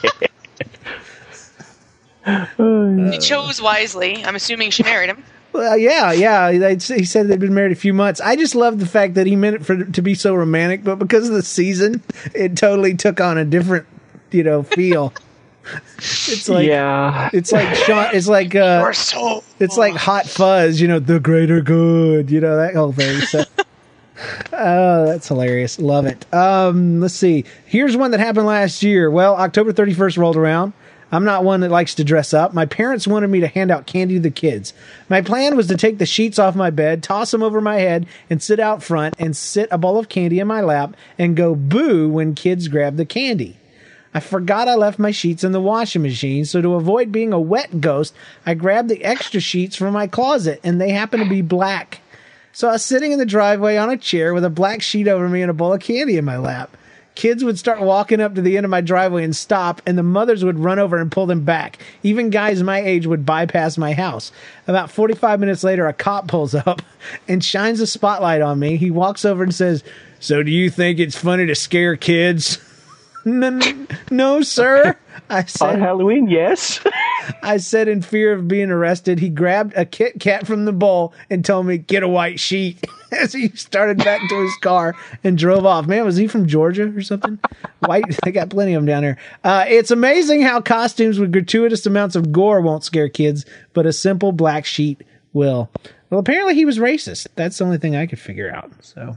She chose wisely. I'm assuming she married him. Well, yeah, yeah. He said they'd been married a few months. I just love the fact that he meant it for to be so romantic, but because of the season, it totally took on a different, you know, feel. It's like, yeah, it's like Sean, it's like, uh, so it's like Hot Fuzz, you know, the greater good, you know, that whole thing. So, oh, that's hilarious. Love it. Um, let's see. Here's one that happened last year. Well, October thirty-first rolled around. I'm not one that likes to dress up. My parents wanted me to hand out candy to the kids. My plan was to take the sheets off my bed, toss them over my head, and sit out front and sit a bowl of candy in my lap and go boo when kids grab the candy. I forgot I left my sheets in the washing machine, so to avoid being a wet ghost, I grabbed the extra sheets from my closet, and they happened to be black. So I was sitting in the driveway on a chair with a black sheet over me and a bowl of candy in my lap. Kids would start walking up to the end of my driveway and stop, and the mothers would run over and pull them back. Even guys my age would bypass my house. About forty-five minutes later, a cop pulls up and shines a spotlight on me. He walks over and says, "So do you think it's funny to scare kids?" No, no, sir. I said, on Halloween, yes. I said in fear of being arrested. He grabbed a Kit Kat from the bowl and told me, "Get a white sheet," as he started back to his car and drove off. Man, was he from Georgia or something? White, they got plenty of them down there. Uh, it's amazing how costumes with gratuitous amounts of gore won't scare kids, but a simple black sheet will. Well, apparently he was racist. That's the only thing I could figure out. So...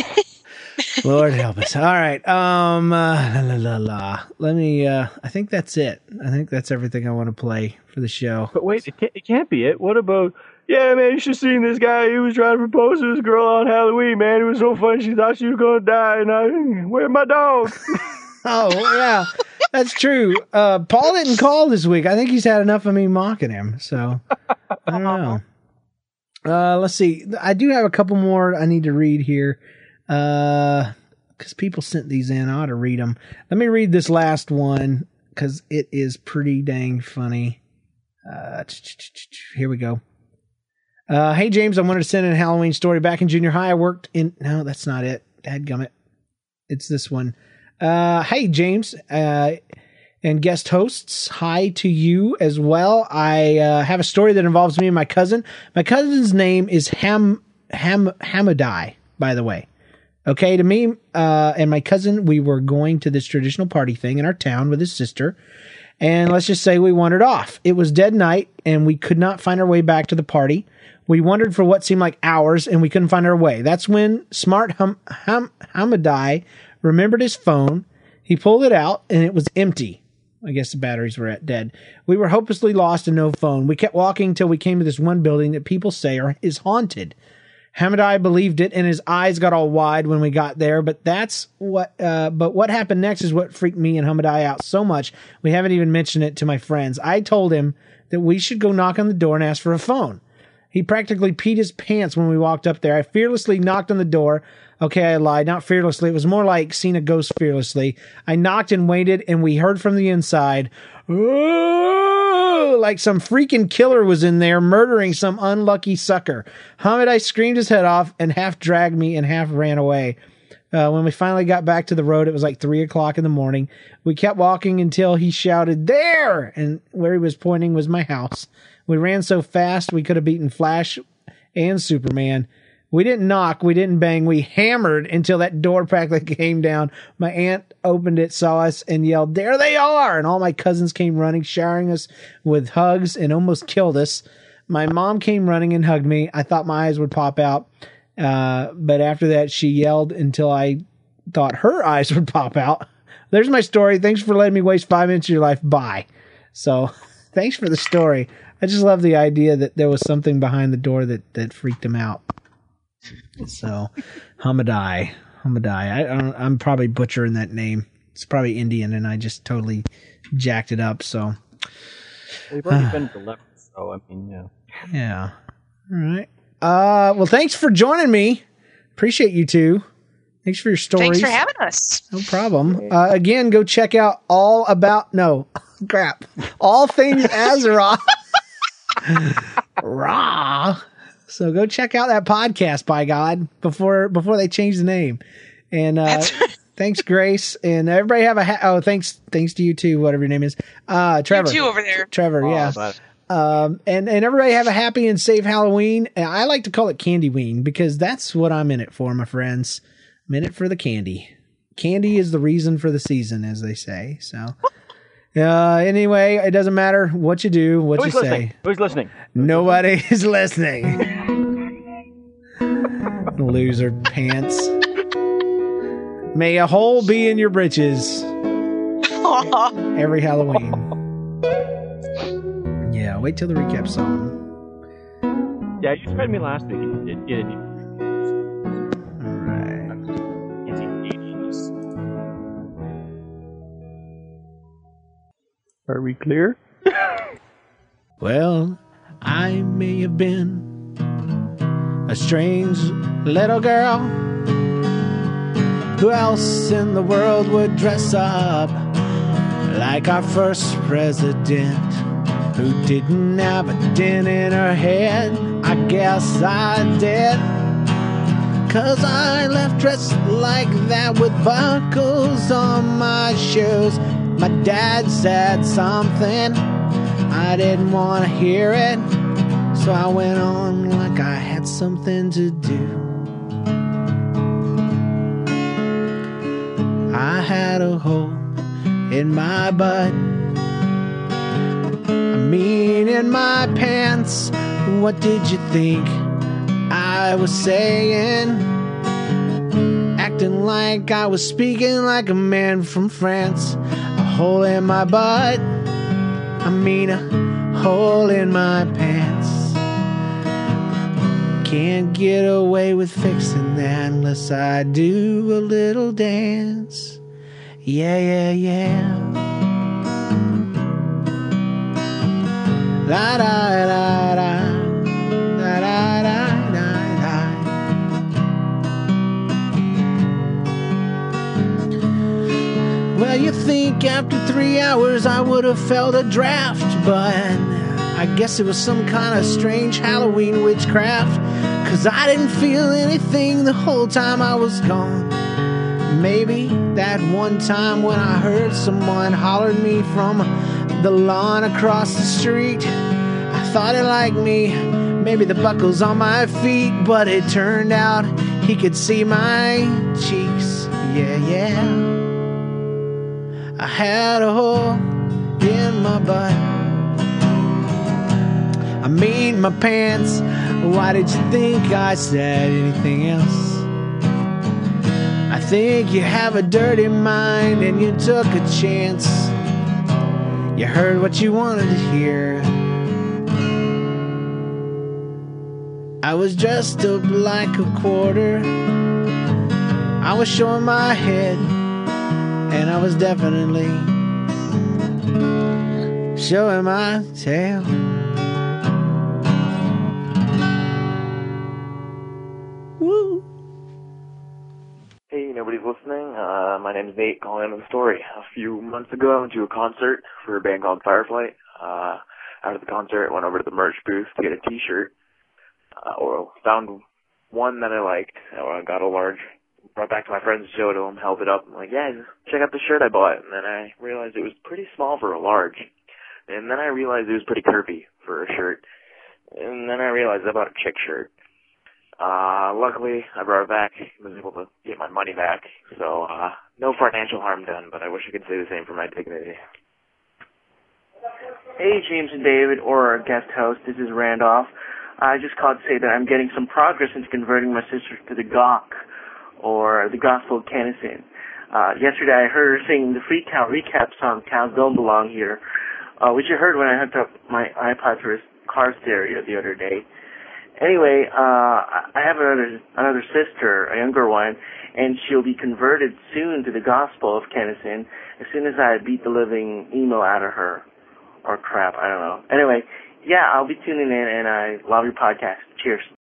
Lord help us. All right. Um, uh, la, la, la. Let me, uh, I think that's it. I think that's everything I want to play for the show. But wait, it can't, it can't be it. What about, yeah, man, you should have seen this guy. He was trying to propose to this girl on Halloween, man. It was so funny. She thought she was going to die. And I, where's my dog? Oh, yeah, that's true. Uh, Paul didn't call this week. I think he's had enough of me mocking him. So, I don't know. Uh, let's see. I do have a couple more I need to read here. Uh, because people sent these in. I ought to read them. Let me read this last one because it is pretty dang funny. Uh, here we go. Uh, hey James, I wanted to send in a Halloween story. Back in junior high, I worked in. No, that's not it. Dadgummit. It's this one. Uh, hey James, uh, and guest hosts. Hi to you as well. I uh, have a story that involves me and my cousin. My cousin's name is Ham Ham Hamadai, by the way. Okay, to me uh, and my cousin, we were going to this traditional party thing in our town with his sister, and let's just say we wandered off. It was dead night, and we could not find our way back to the party. We wandered for what seemed like hours, and we couldn't find our way. That's when smart Ham- Ham- Hamadai remembered his phone. He pulled it out, and it was empty. I guess the batteries were at dead. We were hopelessly lost and no phone. We kept walking until we came to this one building that people say are, is haunted. Hamadai believed it, and his eyes got all wide when we got there. But that's what. Uh, but what happened next is what freaked me and Hamadai out so much. We haven't even mentioned it to my friends. I told him that we should go knock on the door and ask for a phone. He practically peed his pants when we walked up there. I fearlessly knocked on the door. Okay, I lied. Not fearlessly. It was more like seeing a ghost fearlessly. I knocked and waited, and we heard from the inside, "Oh!" like some freaking killer was in there murdering some unlucky sucker. Hamadai screamed his head off and half dragged me and half ran away. Uh, when we finally got back to the road, it was like three o'clock in the morning. We kept walking until he shouted, "There!" And where he was pointing was my house. We ran so fast we could have beaten Flash and Superman. We didn't knock, we didn't bang, we hammered until that door practically came down. My aunt opened it, saw us, and yelled, "There they are!" And all my cousins came running, showering us with hugs, and almost killed us. My mom came running and hugged me. I thought my eyes would pop out, uh, but after that, she yelled until I thought her eyes would pop out. There's my story. Thanks for letting me waste five minutes of your life. Bye. So, thanks for the story. I just love the idea that there was something behind the door that, that freaked him out. So, Hamadai, Hamadai. I, I don't, I'm probably butchering that name. It's probably Indian, and I just totally jacked it up. So, they've already been delivered. So, I mean, yeah, yeah. All right. Uh, well, thanks for joining me. Appreciate you two. Thanks for your stories. Thanks for having us. No problem. Uh, again, go check out all about no crap, all things Azeroth. Raw. So go check out that podcast, by God, before before they change the name. And uh, thanks, Grace, and everybody have a ha- oh, thanks, thanks to you too, whatever your name is, uh, Trevor. You too over there, Trevor. Yeah. Oh, um, and and everybody have a happy and safe Halloween. And I like to call it Candyween because that's what I'm in it for, my friends. I'm in it for the candy. Candy is the reason for the season, as they say. So. Uh, anyway, it doesn't matter what you do, what Who's you listening? say. Who's listening? Nobody is listening. Loser pants. May a hole be in your britches. Every Halloween. Yeah, wait till the recap song. Yeah, you tried me last week and you did. You did. Are we clear? Well, I may have been a strange little girl, Who else in the world would dress up like our first president, who didn't have a dent in her head? I guess I did, 'cause I left dressed like that with buckles on my shoes. My dad said something, I didn't want to hear it, so I went on like I had something to do. I had a hole in my butt, I mean in my pants. What did you think I was saying? Acting like I was speaking like a man from France. A hole in my butt, I mean a hole in my pants. Can't get away with fixing that unless I do a little dance. Yeah, yeah, yeah. La da da da, da da da da da. Well, you think after three hours I would have felt a draft, but I guess it was some kind of strange Halloween witchcraft, 'cause I didn't feel anything the whole time I was gone. Maybe that one time when I heard someone hollered me from the lawn across the street, I thought it liked me, maybe the buckles on my feet, but it turned out he could see my cheeks. Yeah, yeah. I had a hole in my butt, I mean my pants. Why did you think I said anything else? I think you have a dirty mind and you took a chance. You heard what you wanted to hear. I was dressed up like a quarter, I was showing my head, and I was definitely showing my tail. Woo! Hey, nobody's listening. Uh, my name's Nate, calling in the story. A few months ago, I went to a concert for a band called Fireflight. Uh, after the concert, I went over to the merch booth to get a t-shirt. Uh, or found one that I liked. I got a large, brought back to my friends, showed him, held it up. I'm like, yeah, check out the shirt I bought. And then I realized it was pretty small for a large. And then I realized it was pretty curvy for a shirt. And then I realized I bought a chick shirt. Uh, luckily, I brought it back, was able to get my money back. So, uh, no financial harm done, but I wish I could say the same for my dignity. Hey, James and David, or our guest host, this is Randolph. I just called to say that I'm getting some progress into converting my sister to the G O C, or the Gospel of Kennison. Uh, yesterday I heard her sing the Free Count recap song, Cows Don't Belong Here, uh, which I heard when I hooked up my iPod to her car stereo the other day. Anyway, uh, I have another, another sister, a younger one, and she'll be converted soon to the Gospel of Kennison as soon as I beat the living emo out of her. Or crap, I don't know. Anyway, yeah, I'll be tuning in, and I love your podcast. Cheers.